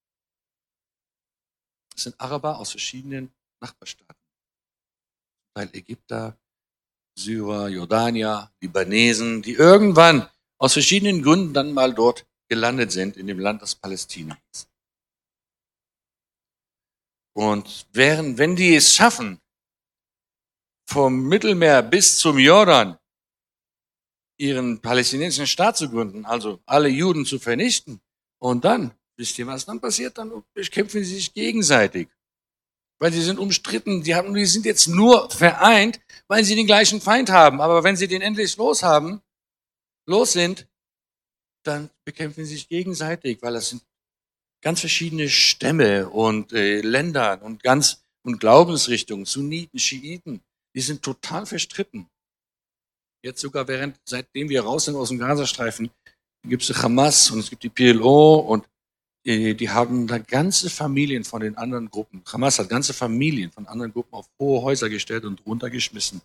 Es sind Araber aus verschiedenen Nachbarstaaten. Weil Ägypter, Syrer, Jordanier, Libanesen, die irgendwann aus verschiedenen Gründen dann mal dort gelandet sind, in dem Land, das Palästina ist. Und während, wenn die es schaffen, vom Mittelmeer bis zum Jordan ihren palästinensischen Staat zu gründen, also alle Juden zu vernichten, und dann, wisst ihr, was dann passiert? Dann bekämpfen sie sich gegenseitig. Weil sie sind umstritten, die, haben, die sind jetzt nur vereint, weil sie den gleichen Feind haben. Aber wenn sie den endlich los haben, los sind, dann bekämpfen sie sich gegenseitig, weil das sind ganz verschiedene Stämme und äh, Länder und ganz und Glaubensrichtungen, Sunniten, Schiiten, die sind total verstritten. Jetzt sogar während, seitdem wir raus sind aus dem Gazastreifen, gibt es die Hamas und es gibt die P L O und äh, die haben da ganze Familien von den anderen Gruppen. Hamas hat ganze Familien von anderen Gruppen auf hohe Häuser gestellt und runtergeschmissen.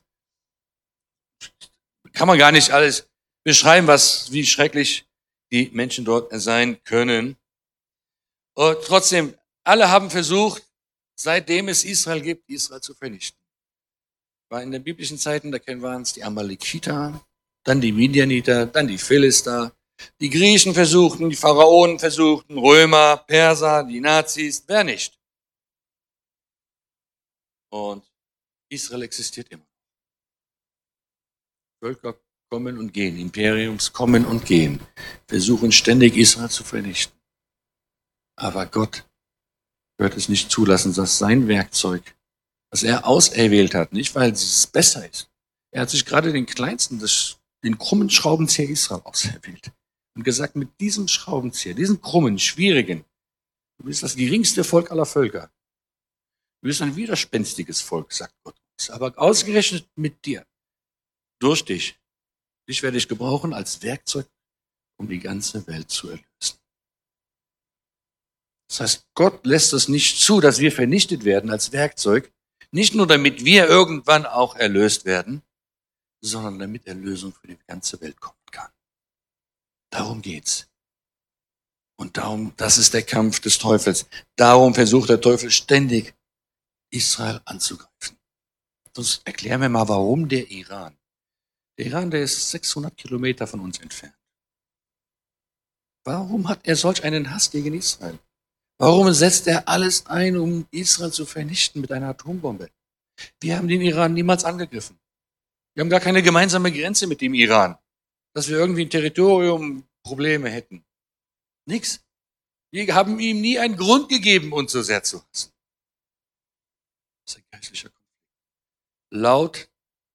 Kann man gar nicht alles beschreiben, was, wie schrecklich die Menschen dort sein können. Und trotzdem, alle haben versucht, seitdem es Israel gibt, Israel zu vernichten. War in den biblischen Zeiten, da kennen wir uns die Amalekiter, dann die Midianiter, dann die Philister. Die Griechen versuchten, die Pharaonen versuchten, Römer, Perser, die Nazis, wer nicht. Und Israel existiert immer. Völker kommen und gehen, Imperiums kommen und gehen, versuchen ständig Israel zu vernichten. Aber Gott wird es nicht zulassen, dass sein Werkzeug, das er auserwählt hat, nicht weil es besser ist. Er hat sich gerade den kleinsten, den krummen Schraubenzieher Israel auserwählt und gesagt, mit diesem Schraubenzieher, diesen krummen, schwierigen, du bist das geringste Volk aller Völker. Du bist ein widerspenstiges Volk, sagt Gott. Aber ausgerechnet mit dir, durch dich, dich werde ich gebrauchen als Werkzeug, um die ganze Welt zu erlösen. Das heißt, Gott lässt es nicht zu, dass wir vernichtet werden als Werkzeug, nicht nur damit wir irgendwann auch erlöst werden, sondern damit Erlösung für die ganze Welt kommen kann. Darum geht's. Und darum, das ist der Kampf des Teufels. Darum versucht der Teufel ständig, Israel anzugreifen. Sonst erklären wir mal, warum der Iran. Der Iran, der ist sechshundert Kilometer von uns entfernt. Warum hat er solch einen Hass gegen Israel? Warum setzt er alles ein, um Israel zu vernichten mit einer Atombombe? Wir haben den Iran niemals angegriffen. Wir haben gar keine gemeinsame Grenze mit dem Iran, dass wir irgendwie ein Territorium Probleme hätten. Nix. Wir haben ihm nie einen Grund gegeben, uns so sehr zu hassen. Das ist ein geistlicher Konflikt. Laut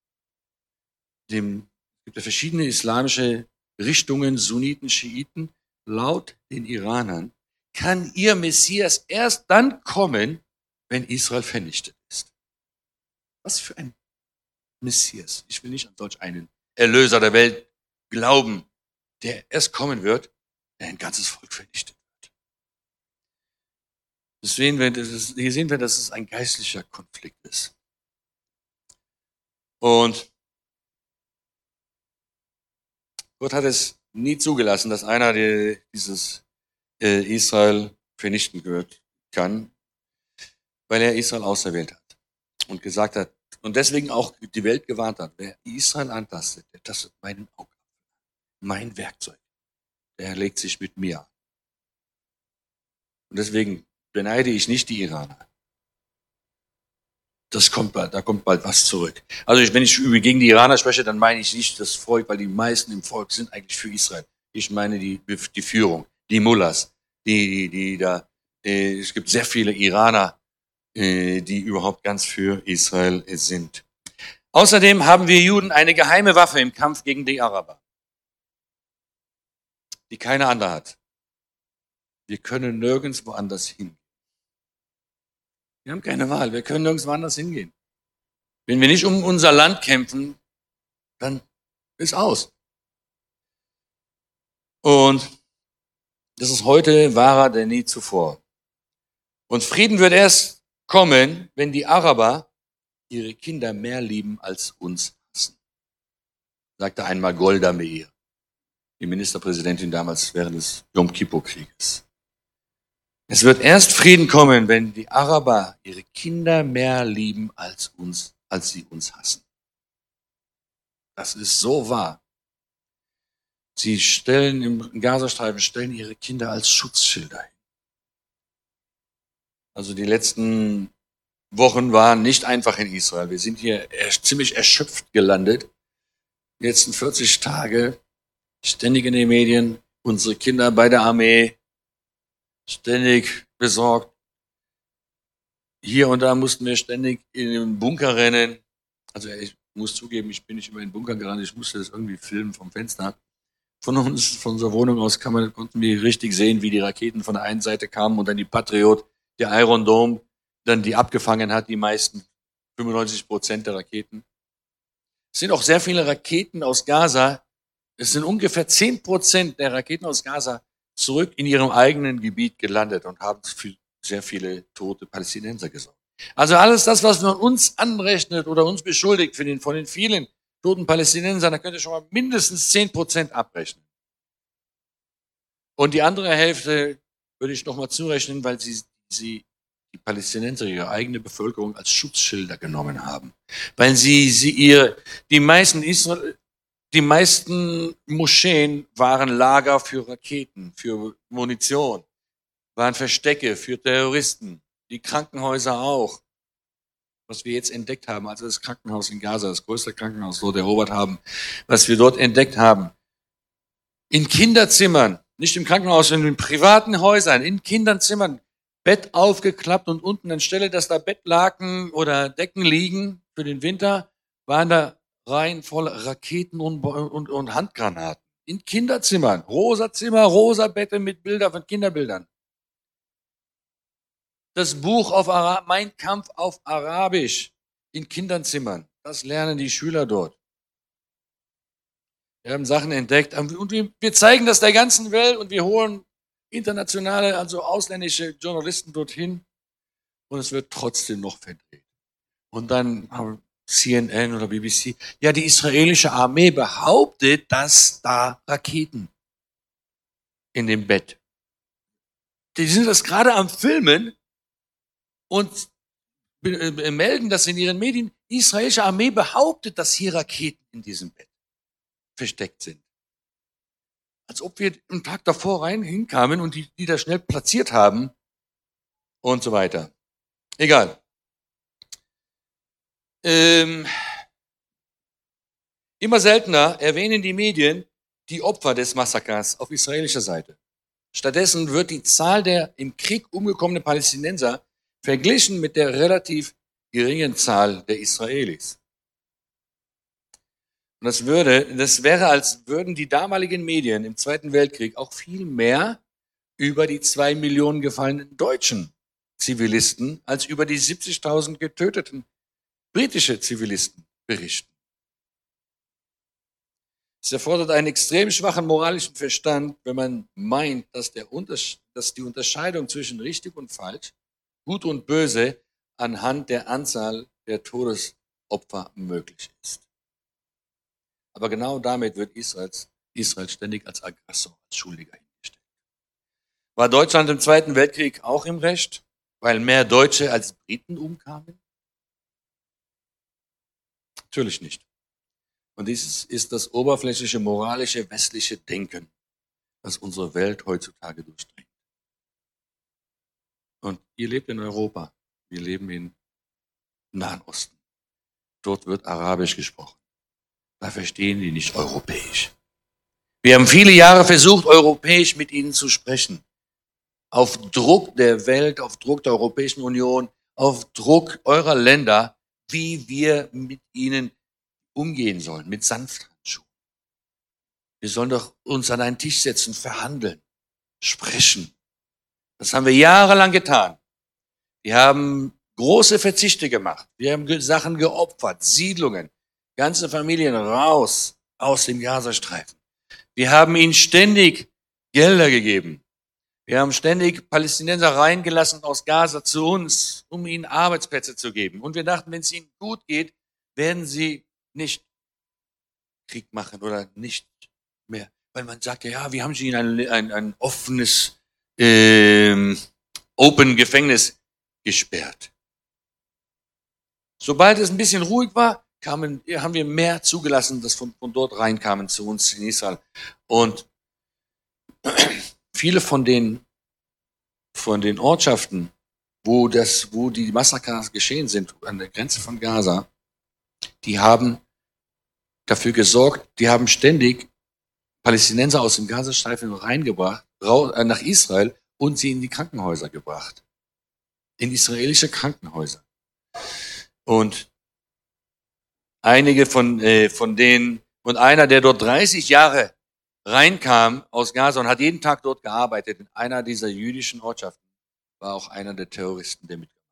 dem, es gibt ja verschiedene islamische Richtungen, Sunniten, Schiiten, laut den Iranern kann ihr Messias erst dann kommen, wenn Israel vernichtet ist. Was für ein Messias. Ich will nicht an solch einen Erlöser der Welt glauben, der erst kommen wird, der ein ganzes Volk vernichtet wird. Deswegen, hier sehen wir, dass es ein geistlicher Konflikt ist. Und Gott hat es nie zugelassen, dass einer dieses Israel vernichten wird, kann, weil er Israel auserwählt hat und gesagt hat und deswegen auch die Welt gewarnt hat, wer Israel antastet, der tastet meinen Augen, mein Werkzeug, der legt sich mit mir an. Und deswegen beneide ich nicht die Iraner. Das kommt bald, da kommt bald was zurück. Also wenn ich gegen die Iraner spreche, dann meine ich nicht das Volk, weil die meisten im Volk sind eigentlich für Israel. Ich meine die, die Führung, die Mullahs, die, die, die da, äh, es gibt sehr viele Iraner, äh, die überhaupt ganz für Israel sind. Außerdem haben wir Juden eine geheime Waffe im Kampf gegen die Araber, die keine andere hat. Wir können nirgendwo anders hin. Wir haben keine Wahl, wir können nirgendwo anders hingehen. Wenn wir nicht um unser Land kämpfen, dann ist aus. Und das ist heute wahrer denn nie zuvor. Und Frieden wird erst kommen, wenn die Araber ihre Kinder mehr lieben als uns hassen. Sagte einmal Golda Meir, die Ministerpräsidentin damals während des Yom Kippur-Krieges. Es wird erst Frieden kommen, wenn die Araber ihre Kinder mehr lieben als uns, als sie uns hassen. Das ist so wahr. Sie stellen im Gazastreifen, stellen ihre Kinder als Schutzschilder hin. Also die letzten Wochen waren nicht einfach in Israel. Wir sind hier ziemlich erschöpft gelandet. Die letzten vierzig Tage, ständig in den Medien, unsere Kinder bei der Armee, ständig besorgt. Hier und da mussten wir ständig in den Bunker rennen. Also ich muss zugeben, ich bin nicht immer in den Bunker gerannt, ich musste das irgendwie filmen vom Fenster. von uns, von unserer Wohnung aus kann man, konnten wir richtig sehen, wie die Raketen von der einen Seite kamen und dann die Patriot, der Iron Dome, dann die abgefangen hat, die meisten, fünfundneunzig Prozent der Raketen. Es sind auch sehr viele Raketen aus Gaza. Es sind ungefähr zehn Prozent der Raketen aus Gaza zurück in ihrem eigenen Gebiet gelandet und haben für sehr viele tote Palästinenser gesorgt. Also alles das, was man uns anrechnet oder uns beschuldigt für den, von den vielen toten Palästinensern, da könnt ihr schon mal mindestens zehn Prozent abrechnen. Und die andere Hälfte würde ich noch mal zurechnen, weil sie, sie die Palästinenser, ihre eigene Bevölkerung als Schutzschilder genommen haben. Weil sie, sie ihre, die meisten Israel, die meisten Moscheen waren Lager für Raketen, für Munition, waren Verstecke für Terroristen, die Krankenhäuser auch. Was wir jetzt entdeckt haben, also das Krankenhaus in Gaza, das größte Krankenhaus, wo der Robert haben, was wir dort entdeckt haben. In Kinderzimmern, nicht im Krankenhaus, sondern in privaten Häusern, in Kinderzimmern, Bett aufgeklappt und unten anstelle, dass da Bettlaken oder Decken liegen für den Winter, waren da Reihen voll Raketen und, und, und Handgranaten. In Kinderzimmern, rosa Zimmer, rosa Bette mit Bildern von Kinderbildern. Das Buch auf Ara- Mein Kampf auf Arabisch in Kinderzimmern. Das lernen die Schüler dort. Wir haben Sachen entdeckt und wir zeigen das der ganzen Welt und wir holen internationale, also ausländische Journalisten dorthin und es wird trotzdem noch verdreht. Und dann haben C N N oder B B C, ja, die israelische Armee behauptet, dass da Raketen in dem Bett. Die sind das gerade am Filmen und melden das in ihren Medien. Die israelische Armee behauptet, dass hier Raketen in diesem Bett versteckt sind. Als ob wir einen Tag davor rein hinkamen und die, die da schnell platziert haben und so weiter. Egal. Ähm, immer seltener erwähnen die Medien die Opfer des Massakers auf israelischer Seite. Stattdessen wird die Zahl der im Krieg umgekommenen Palästinenser verglichen mit der relativ geringen Zahl der Israelis. Und das würde, das wäre, als würden die damaligen Medien im Zweiten Weltkrieg auch viel mehr über die zwei Millionen gefallenen deutschen Zivilisten als über die siebzigtausend getöteten britische Zivilisten berichten. Es erfordert einen extrem schwachen moralischen Verstand, wenn man meint, dass, der Unters- dass die Unterscheidung zwischen richtig und falsch, gut und böse anhand der Anzahl der Todesopfer möglich ist. Aber genau damit wird Israels, Israel ständig als Aggressor, als Schuldiger hingestellt. War Deutschland im Zweiten Weltkrieg auch im Recht, weil mehr Deutsche als Briten umkamen? Natürlich nicht. Und dies ist das oberflächliche, moralische, westliche Denken, das unsere Welt heutzutage durchdringt. Und ihr lebt in Europa, wir leben im Nahen Osten. Dort wird Arabisch gesprochen. Da verstehen die nicht Europäisch. Wir haben viele Jahre versucht, Europäisch mit ihnen zu sprechen. Auf Druck der Welt, auf Druck der Europäischen Union, auf Druck eurer Länder, wie wir mit ihnen umgehen sollen, mit Sanfthandschuhen. Wir sollen doch uns an einen Tisch setzen, verhandeln, sprechen. Das haben wir jahrelang getan. Wir haben große Verzichte gemacht. Wir haben Sachen geopfert, Siedlungen, ganze Familien raus aus dem Gazastreifen. Wir haben ihnen ständig Gelder gegeben. Wir haben ständig Palästinenser reingelassen aus Gaza zu uns, um ihnen Arbeitsplätze zu geben. Und wir dachten, wenn es ihnen gut geht, werden sie nicht Krieg machen oder nicht mehr. Weil man sagt, ja, wir haben sie in ein, ein, ein offenes, ähm, Open Gefängnis gesperrt. Sobald es ein bisschen ruhig war, kamen, haben wir mehr zugelassen, dass von, von dort reinkamen zu uns in Israel. Und viele von den, von den Ortschaften, wo, das, wo die Massakers geschehen sind, an der Grenze von Gaza, die haben dafür gesorgt, die haben ständig Palästinenser aus dem Gazastreifen reingebracht, nach Israel und sie in die Krankenhäuser gebracht. In israelische Krankenhäuser. Und einige von, äh, von denen, und einer, der dort dreißig Jahre reinkam aus Gaza und hat jeden Tag dort gearbeitet. In einer dieser jüdischen Ortschaften war auch einer der Terroristen, der mitgemacht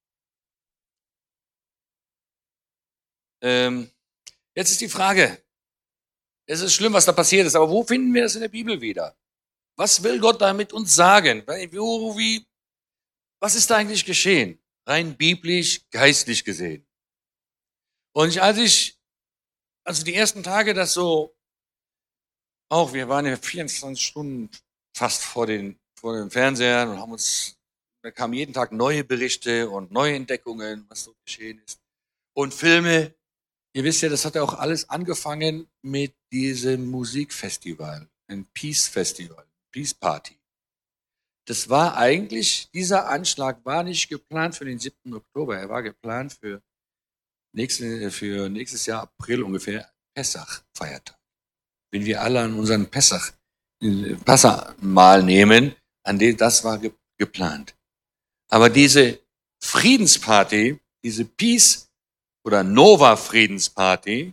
hat. Ähm, jetzt ist die Frage, es ist schlimm, was da passiert ist, aber wo finden wir das in der Bibel wieder? Was will Gott damit uns sagen? Wo, wie, was ist da eigentlich geschehen? Rein biblisch, geistlich gesehen. Und ich, als ich, also die ersten Tage das so, auch, wir waren ja vierundzwanzig Stunden fast vor den, vor den Fernsehern und haben uns, da kamen jeden Tag neue Berichte und neue Entdeckungen, was so geschehen ist. Und Filme. Ihr wisst ja, das hat ja auch alles angefangen mit diesem Musikfestival, ein Peace Festival, Peace Party. Das war eigentlich, dieser Anschlag war nicht geplant für den siebten Oktober, er war geplant für, nächste, für nächstes Jahr April ungefähr, Pessach-Feiertag. Wenn wir alle an unseren Pessach, Passamahl nehmen, an dem, das war ge, geplant. Aber diese Friedensparty, diese Peace oder Nova-Friedensparty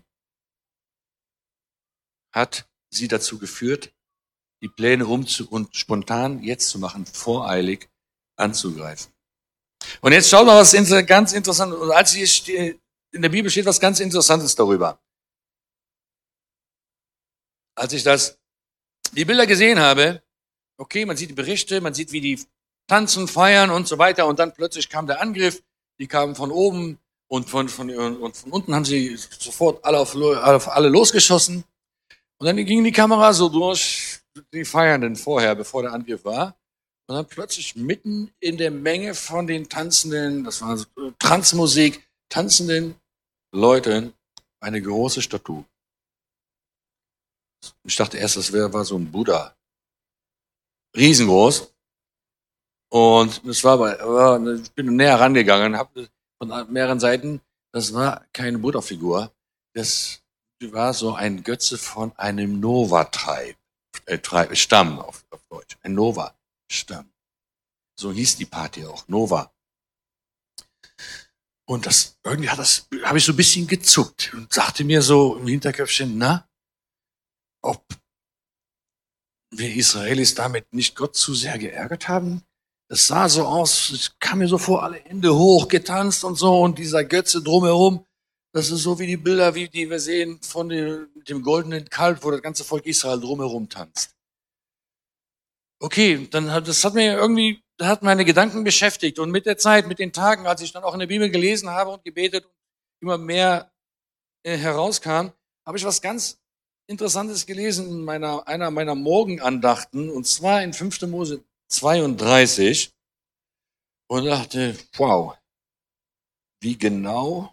hat sie dazu geführt, die Pläne umzu und spontan jetzt zu machen, voreilig anzugreifen. Und jetzt schaut mal, was ganz interessant ist. Als hier in der Bibel steht was ganz Interessantes darüber. Als ich das, die Bilder gesehen habe, okay, man sieht die Berichte, man sieht, wie die tanzen, feiern und so weiter, und dann plötzlich kam der Angriff, die kamen von oben, und von, von, und von unten haben sie sofort alle auf, auf alle losgeschossen. Und dann ging die Kamera so durch die Feiernden vorher, bevor der Angriff war. Und dann plötzlich mitten in der Menge von den tanzenden, das war so Tanzmusik, tanzenden Leuten, eine große Statue. Ich dachte erst, das wär, war so ein Buddha. Riesengroß. Und das war, bei, ich bin näher rangegangen, habe von mehreren Seiten, das war keine Buddha-Figur, das war so ein Götze von einem Nova-Treib, äh, Treib, Stamm auf, auf Deutsch, ein Nova-Stamm. So hieß die Party auch, Nova. Und das, irgendwie hat das, habe ich so ein bisschen gezuckt und sagte mir so im Hinterköpfchen, na, ob wir Israelis damit nicht Gott zu sehr geärgert haben? Das sah so aus, ich kam mir so vor, alle Hände hoch, getanzt und so, und dieser Götze drumherum. Das ist so wie die Bilder, wie die wir sehen von dem, dem goldenen Kalb, wo das ganze Volk Israel drumherum tanzt. Okay, dann hat, das hat mir irgendwie, das hat meine Gedanken beschäftigt. Und mit der Zeit, mit den Tagen, als ich dann auch in der Bibel gelesen habe und gebetet und immer mehr äh, herauskam, habe ich was ganz Interessantes gelesen in meiner, einer meiner Morgenandachten, und zwar in fünften Mose zweiunddreißig, und dachte, wow, wie genau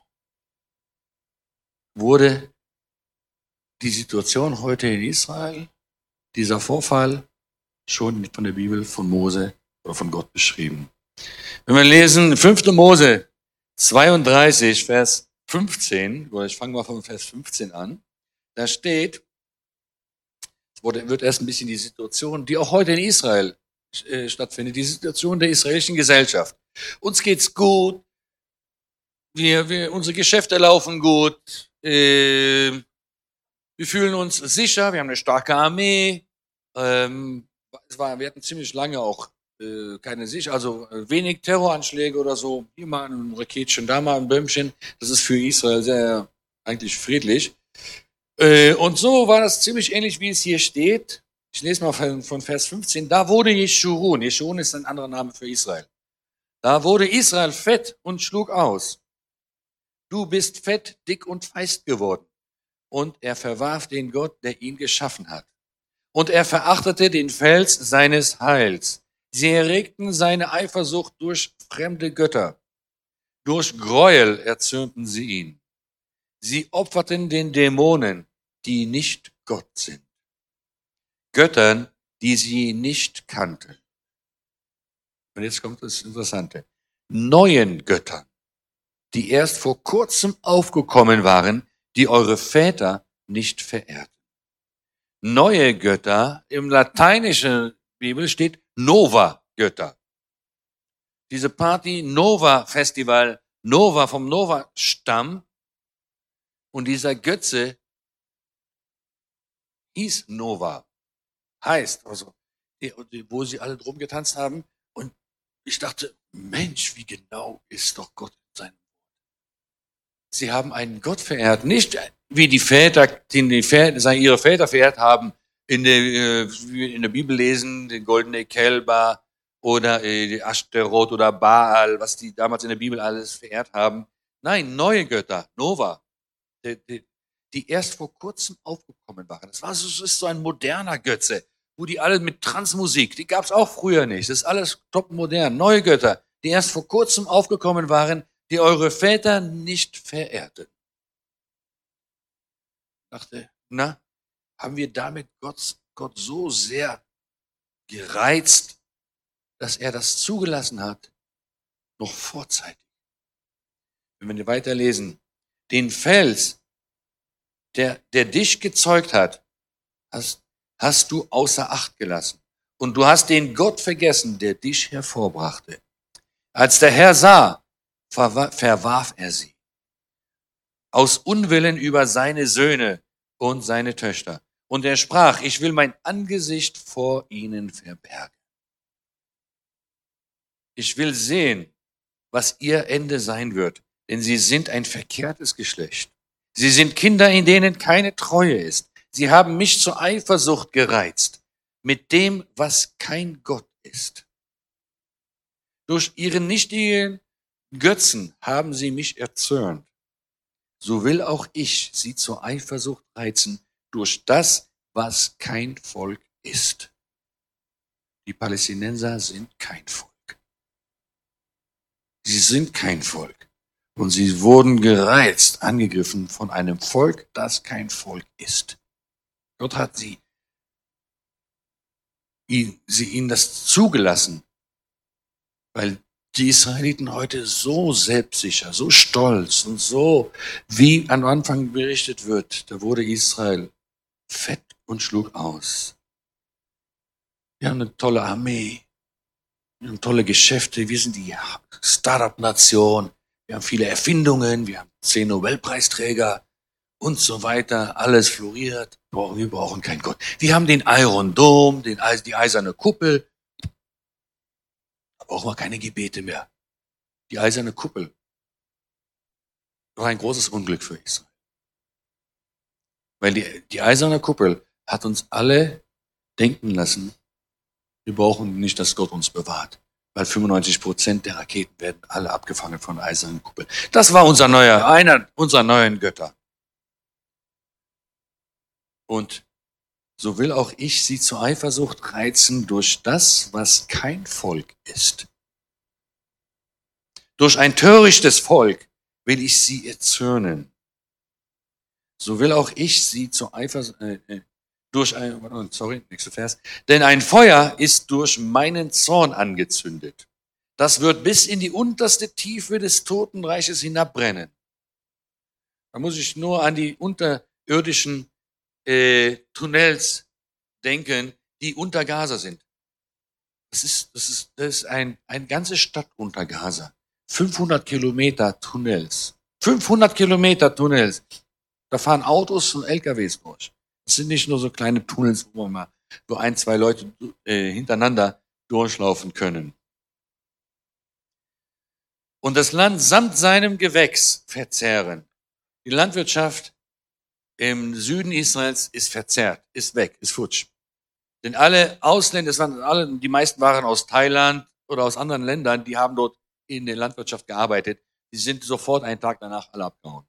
wurde die Situation heute in Israel, dieser Vorfall, schon von der Bibel, von Mose oder von Gott beschrieben. Wenn wir lesen fünften Mose zweiunddreißig, Vers fünfzehn, oder ich fange mal von Vers fünfzehn an, da steht, es wird erst ein bisschen die Situation, die auch heute in Israel äh, stattfindet, die Situation der israelischen Gesellschaft. Uns geht's gut, wir, wir, unsere Geschäfte laufen gut, äh, wir fühlen uns sicher, wir haben eine starke Armee, ähm, es war, wir hatten ziemlich lange auch äh, keine Sicherheit, also äh, wenig Terroranschläge oder so, hier mal ein Raketchen, da mal ein Bömmchen, das ist für Israel sehr eigentlich friedlich. Äh, und so war das ziemlich ähnlich, wie es hier steht. Ich lese mal von, von Vers fünfzehn, da wurde Jeschurun, Jeschurun ist ein anderer Name für Israel, da wurde Israel fett und schlug aus. Du bist fett, dick und feist geworden. Und er verwarf den Gott, der ihn geschaffen hat. Und er verachtete den Fels seines Heils. Sie erregten seine Eifersucht durch fremde Götter. Durch Gräuel erzürnten sie ihn. Sie opferten den Dämonen, die nicht Gott sind. Göttern, die sie nicht kannten. Und jetzt kommt das Interessante. Neuen Göttern, die erst vor kurzem aufgekommen waren, die eure Väter nicht verehrten. Neue Götter, im lateinischen Bibel steht Nova-Götter. Diese Party, Nova-Festival, Nova vom Nova-Stamm, und dieser Götze hieß Nova. heißt. Also, wo sie alle drum getanzt haben. Und ich dachte, Mensch, wie genau ist doch Gott in seinem. Sie haben einen Gott verehrt, nicht wie die Väter, den die Väter, ihre Väter verehrt haben, in der, in der Bibel lesen, den goldenen Kälber oder äh, Ashtaroth oder Baal, was die damals in der Bibel alles verehrt haben. Nein, neue Götter, Nova, die, die, die erst vor kurzem aufgekommen waren. Das war so, das ist so ein moderner Götze, wo die alle mit Transmusik, die gab es auch früher nicht. Das ist alles top modern. Neue Götter, die erst vor kurzem aufgekommen waren, die eure Väter nicht verehrten. Ich dachte, na, haben wir damit Gott, Gott so sehr gereizt, dass er das zugelassen hat, noch vorzeitig. Wenn wir weiterlesen, den Fels, der, der dich gezeugt hat, hast, hast du außer Acht gelassen. Und du hast den Gott vergessen, der dich hervorbrachte. Als der Herr sah, verwarf er sie. Aus Unwillen über seine Söhne und seine Töchter. Und er sprach, ich will mein Angesicht vor ihnen verbergen. Ich will sehen, was ihr Ende sein wird, denn sie sind ein verkehrtes Geschlecht. Sie sind Kinder, in denen keine Treue ist. Sie haben mich zur Eifersucht gereizt, mit dem, was kein Gott ist. Durch ihren nichtigen Götzen haben sie mich erzürnt. So will auch ich sie zur Eifersucht reizen durch das, was kein Volk ist. Die Palästinenser sind kein Volk. Sie sind kein Volk. Und sie wurden gereizt, angegriffen von einem Volk, das kein Volk ist. Gott hat sie, sie ihnen das zugelassen, weil die Israeliten heute so selbstsicher, so stolz und so, wie am Anfang berichtet wird, da wurde Israel fett und schlug aus. Wir haben eine tolle Armee, wir haben tolle Geschäfte, wir sind die Startup-Nation, wir haben viele Erfindungen, wir haben zehn Nobelpreisträger und so weiter, alles floriert. Wir brauchen keinen Gott. Wir haben den Iron Dome, den, die eiserne Kuppel. Da brauchen wir keine Gebete mehr. Die eiserne Kuppel war ein großes Unglück für Israel. Weil die, die eiserne Kuppel hat uns alle denken lassen, wir brauchen nicht, dass Gott uns bewahrt. Weil fünfundneunzig Prozent der Raketen werden alle abgefangen von der eisernen Kuppel. Das war unser neuer, einer unserer neuen Götter. Und so will auch ich sie zur Eifersucht reizen durch das, was kein Volk ist. Durch ein törichtes Volk will ich sie erzürnen. So will auch ich sie zur Eifersucht, äh, durch ein, sorry, nächster Vers. Denn ein Feuer ist durch meinen Zorn angezündet. Das wird bis in die unterste Tiefe des Totenreiches hinabbrennen. Da muss ich nur an die unterirdischen äh, Tunnels denken, die unter Gaza sind. Das ist, das ist, das ist ein, eine ganze Stadt unter Gaza. fünfhundert Kilometer Tunnels. fünfhundert Kilometer Tunnels. Da fahren Autos und L K Ws durch. Das sind nicht nur so kleine Tunnels, wo man mal, wo ein, zwei Leute äh, hintereinander durchlaufen können. Und das Land samt seinem Gewächs verzehren. Die Landwirtschaft im Süden Israels ist verzerrt, ist weg, ist futsch. Denn alle Ausländer, es waren alle, die meisten waren aus Thailand oder aus anderen Ländern, die haben dort in der Landwirtschaft gearbeitet. Die sind sofort einen Tag danach alle abgehauen.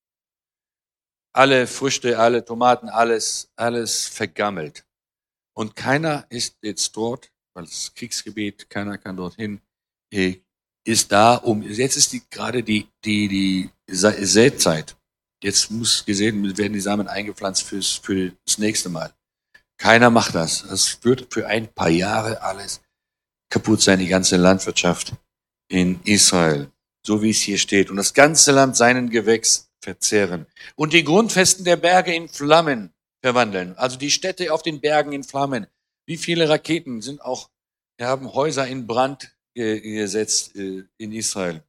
Alle Früchte, alle Tomaten, alles, alles vergammelt. Und keiner ist jetzt dort, weil es Kriegsgebiet, keiner kann dorthin, ist da, um, jetzt ist die, gerade die, die, die Sätzeit. Jetzt muss gesehen, werden die Samen eingepflanzt fürs, für das nächste Mal. Keiner macht das. Das wird für ein paar Jahre alles kaputt sein, die ganze Landwirtschaft in Israel. So wie es hier steht. Und das ganze Land seinen Gewächs verzehren. Und die Grundfesten der Berge in Flammen verwandeln. Also die Städte auf den Bergen in Flammen. Wie viele Raketen sind auch, wir haben Häuser in Brand gesetzt in Israel.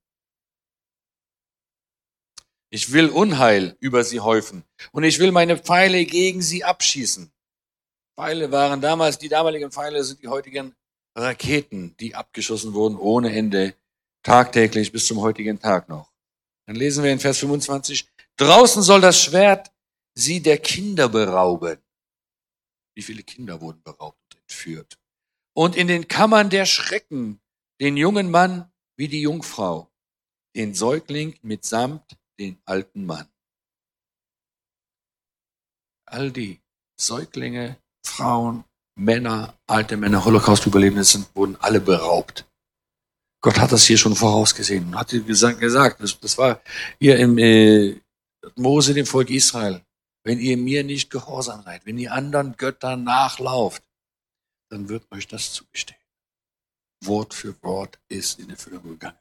Ich will Unheil über sie häufen und ich will meine Pfeile gegen sie abschießen. Pfeile waren damals, die damaligen Pfeile sind die heutigen Raketen, die abgeschossen wurden ohne Ende, tagtäglich bis zum heutigen Tag noch. Dann lesen wir in Vers fünfundzwanzig, draußen soll das Schwert sie der Kinder berauben. Wie viele Kinder wurden beraubt und entführt? Und in den Kammern der Schrecken, den jungen Mann wie die Jungfrau, den Säugling mitsamt den alten Mann. All die Säuglinge, Frauen, Männer, alte Männer, Holocaust-Überlebende sind, wurden alle beraubt. Gott hat das hier schon vorausgesehen und hat gesagt, das, das war hier im äh, Mose, dem Volk Israel. Wenn ihr mir nicht gehorsam seid, wenn ihr anderen Göttern nachlauft, dann wird euch das zugestehen. Wort für Wort ist in Erfüllung gegangen.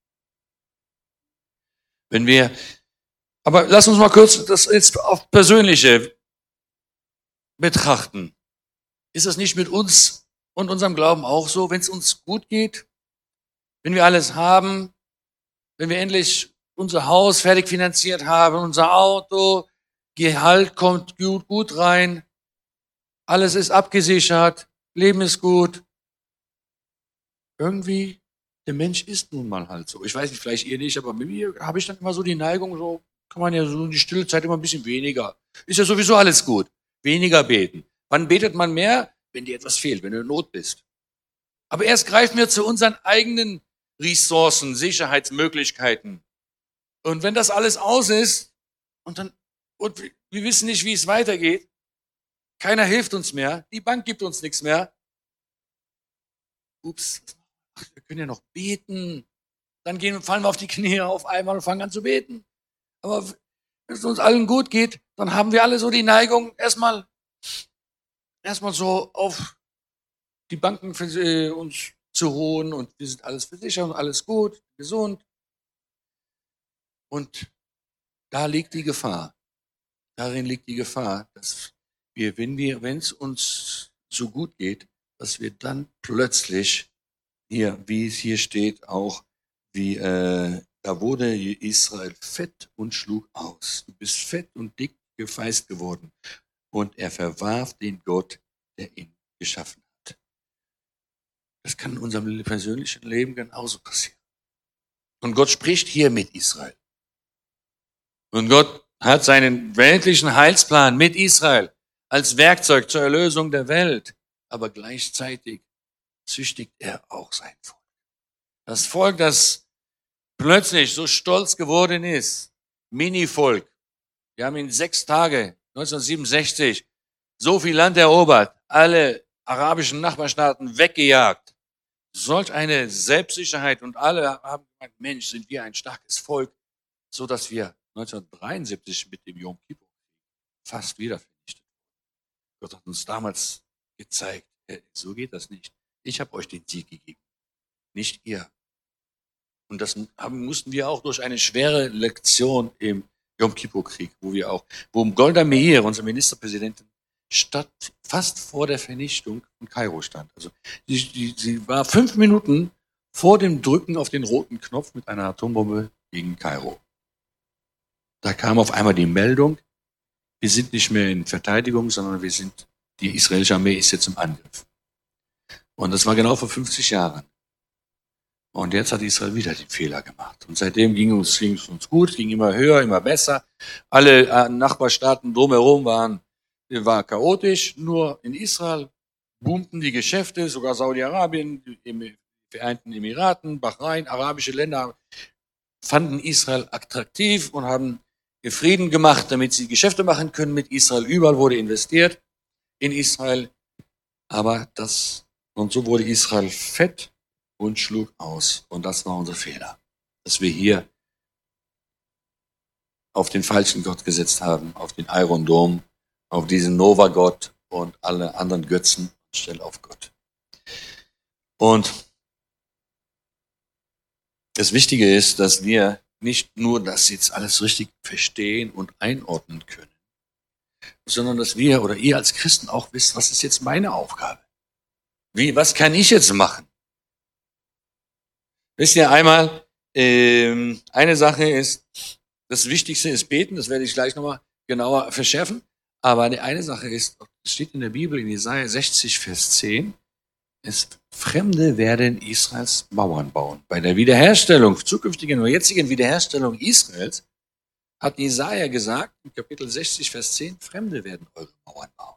Wenn wir, aber lass uns mal kurz das jetzt auf Persönliche betrachten. Ist das nicht mit uns und unserem Glauben auch so, wenn es uns gut geht, wenn wir alles haben, wenn wir endlich unser Haus fertig finanziert haben, unser Auto, Gehalt kommt gut, gut rein, alles ist abgesichert, Leben ist gut. Irgendwie, der Mensch ist nun mal halt so. Ich weiß nicht, vielleicht ihr nicht, aber mit mir habe ich dann immer so die Neigung, so kann man ja so in die stille Zeit immer ein bisschen weniger. Ist ja sowieso alles gut. Weniger beten. Wann betet man mehr? Wenn dir etwas fehlt, wenn du in Not bist. Aber erst greifen wir zu unseren eigenen Ressourcen, Sicherheitsmöglichkeiten. Und wenn das alles aus ist, und dann, und wir wissen nicht, wie es weitergeht, keiner hilft uns mehr, die Bank gibt uns nichts mehr. Ups, ach, wir können ja noch beten. Dann gehen, fallen wir auf die Knie auf einmal und fangen an zu beten. Aber wenn es uns allen gut geht, dann haben wir alle so die Neigung, erstmal erstmal so auf die Banken für äh, uns zu holen und wir sind alles versichert und alles gut, gesund. Und da liegt die Gefahr. Darin liegt die Gefahr, dass wir, wenn wir, wenn es uns so gut geht, dass wir dann plötzlich hier, wie es hier steht, auch wie äh, da wurde Israel fett und schlug aus. Du bist fett und dick gefeist geworden. Und er verwarf den Gott, der ihn geschaffen hat. Das kann in unserem persönlichen Leben genauso passieren. Und Gott spricht hier mit Israel. Und Gott hat seinen weltlichen Heilsplan mit Israel als Werkzeug zur Erlösung der Welt. Aber gleichzeitig züchtigt er auch sein Volk. Das Volk, das plötzlich so stolz geworden ist, Mini-Volk. Wir haben in sechs Tage, neunzehnhundertsiebenundsechzig, so viel Land erobert, alle arabischen Nachbarstaaten weggejagt. Solch eine Selbstsicherheit und alle haben gesagt, Mensch, sind wir ein starkes Volk, so dass wir neunzehnhundertdreiundsiebzig mit dem Yom Kippur fast wieder vernichtet wurden. Gott hat uns damals gezeigt, so geht das nicht. Ich habe euch den Sieg gegeben, nicht ihr. Und das haben, mussten wir auch durch eine schwere Lektion im Yom Kippur-Krieg, wo wir auch, wo Golda Meir, unsere Ministerpräsidentin, statt fast vor der Vernichtung in Kairo stand. Also sie, die, sie war fünf Minuten vor dem Drücken auf den roten Knopf mit einer Atombombe gegen Kairo. Da kam auf einmal die Meldung, wir sind nicht mehr in Verteidigung, sondern wir sind, die israelische Armee ist jetzt im Angriff. Und das war genau vor fünfzig Jahren. Und jetzt hat Israel wieder den Fehler gemacht. Und seitdem ging es, ging es uns gut, ging immer höher, immer besser. Alle äh, Nachbarstaaten drumherum waren, war chaotisch. Nur in Israel boomten die Geschäfte, sogar Saudi-Arabien, die Vereinten Emiraten, Bahrain, arabische Länder fanden Israel attraktiv und haben Frieden gemacht, damit sie Geschäfte machen können mit Israel. Überall wurde investiert in Israel. Aber das, und so wurde Israel fett und schlug aus. Und das war unser Fehler, dass wir hier auf den falschen Gott gesetzt haben, auf den Iron Dome, auf diesen Nova-Gott und alle anderen Götzen anstelle auf Gott. Und das Wichtige ist, dass wir nicht nur das jetzt alles richtig verstehen und einordnen können, sondern dass wir oder ihr als Christen auch wisst, was ist jetzt meine Aufgabe? Wie, was kann ich jetzt machen? Wisst ihr einmal, ähm, eine Sache ist, das Wichtigste ist beten, das werde ich gleich nochmal genauer verschärfen, aber eine Sache ist, Es steht in der Bibel in Jesaja sechzig, Vers zehn, es, Fremde werden Israels Mauern bauen. Bei der Wiederherstellung, zukünftigen oder jetzigen Wiederherstellung Israels, hat Jesaja gesagt, in Kapitel sechzig, Vers zehn, Fremde werden eure Mauern bauen.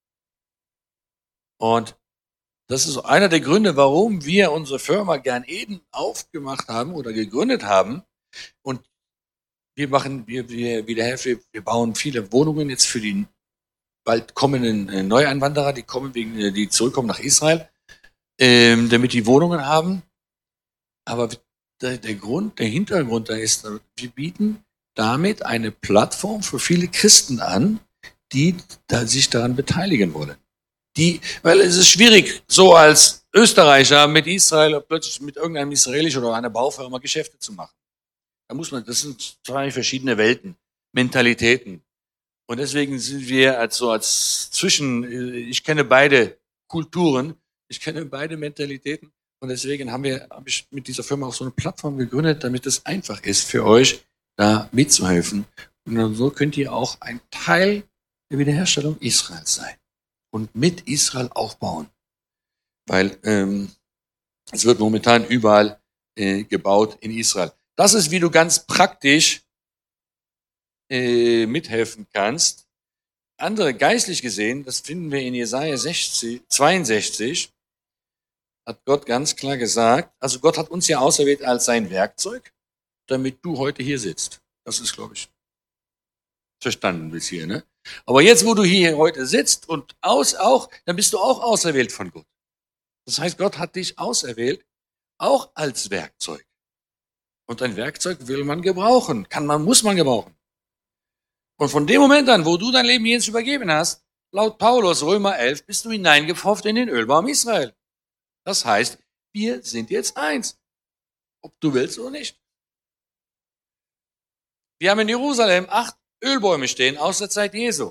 Und das ist einer der Gründe, warum wir unsere Firma Gan Eden aufgemacht haben oder gegründet haben. Und wir machen, wir, wir, wir, wir bauen viele Wohnungen jetzt für die bald kommenden Neueinwanderer, die kommen wegen, die zurückkommen nach Israel, ähm, damit die Wohnungen haben. Aber der, der Grund, der Hintergrund da ist, wir bieten damit eine Plattform für viele Christen an, die da sich daran beteiligen wollen. Die, weil es ist schwierig, so als Österreicher mit Israel plötzlich mit irgendeinem israelischen oder einer Baufirma Geschäfte zu machen. Da muss man, das sind zwei verschiedene Welten, Mentalitäten. Und deswegen sind wir als so als zwischen, ich kenne beide Kulturen, ich kenne beide Mentalitäten und deswegen haben wir, habe ich mit dieser Firma auch so eine Plattform gegründet, damit es einfach ist für euch, da mitzuhelfen. Und so könnt ihr auch ein Teil der Wiederherstellung Israels sein und mit Israel aufbauen. Weil ähm, es wird momentan überall äh, gebaut in Israel. Das ist, wie du ganz praktisch äh, mithelfen kannst. Andere geistlich gesehen, das finden wir in Jesaja sechzig, zweiundsechzig, hat Gott ganz klar gesagt, also Gott hat uns ja auserwählt als sein Werkzeug, damit du heute hier sitzt. Das ist, glaube ich, verstanden bis hier, ne? Aber jetzt, wo du hier heute sitzt und aus auch, dann bist du auch auserwählt von Gott. Das heißt, Gott hat dich auserwählt, auch als Werkzeug. Und ein Werkzeug will man gebrauchen, kann man, muss man gebrauchen. Und von dem Moment an, wo du dein Leben Jesus übergeben hast, laut Paulus, Römer elf, bist du hineingepfropft in den Ölbaum Israel. Das heißt, wir sind jetzt eins, ob du willst oder nicht. Wir haben in Jerusalem acht Ölbäume stehen aus der Zeit Jesu.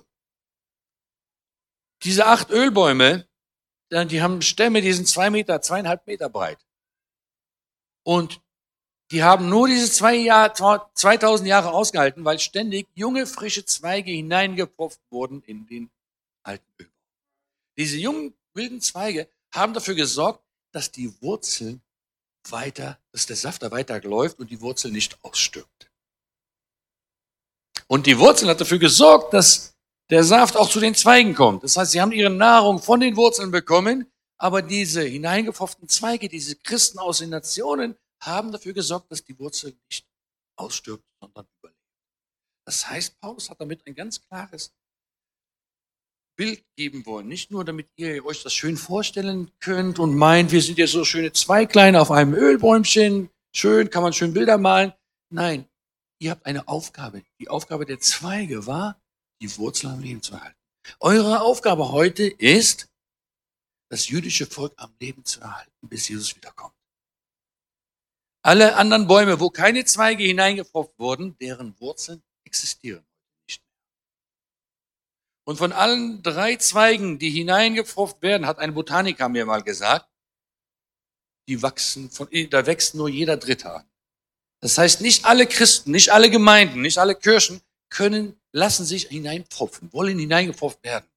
Diese acht Ölbäume, die haben Stämme, die sind zwei Meter, zweieinhalb Meter breit. Und die haben nur diese zwei Jahr, zweitausend Jahre ausgehalten, weil ständig junge, frische Zweige hineingepfropft wurden in den alten Ölbaum. Diese jungen, wilden Zweige haben dafür gesorgt, dass die Wurzeln weiter, dass der Saft da weiter läuft und die Wurzel nicht ausstirbt. Und die Wurzel hat dafür gesorgt, dass der Saft auch zu den Zweigen kommt. Das heißt, sie haben ihre Nahrung von den Wurzeln bekommen, aber diese hineingepfropften Zweige, diese Christen aus den Nationen, haben dafür gesorgt, dass die Wurzel nicht ausstirbt, sondern überlebt. Das heißt, Paulus hat damit ein ganz klares Bild geben wollen. Nicht nur, damit ihr euch das schön vorstellen könnt und meint, wir sind ja so schöne Zweiglein auf einem Ölbäumchen, schön, kann man schön Bilder malen. Nein, ihr habt eine Aufgabe. Die Aufgabe der Zweige war, die Wurzel am Leben zu erhalten. Eure Aufgabe heute ist, das jüdische Volk am Leben zu erhalten, bis Jesus wiederkommt. Alle anderen Bäume, wo keine Zweige hineingepfropft wurden, deren Wurzeln existieren nicht mehr. Und von allen drei Zweigen, die hineingepfropft werden, hat ein Botaniker mir mal gesagt, die wachsen von, da wächst nur jeder Dritte an. Das heißt, nicht alle Christen, nicht alle Gemeinden, nicht alle Kirchen können, lassen sich hineinpfropfen, wollen hineingepfropft werden.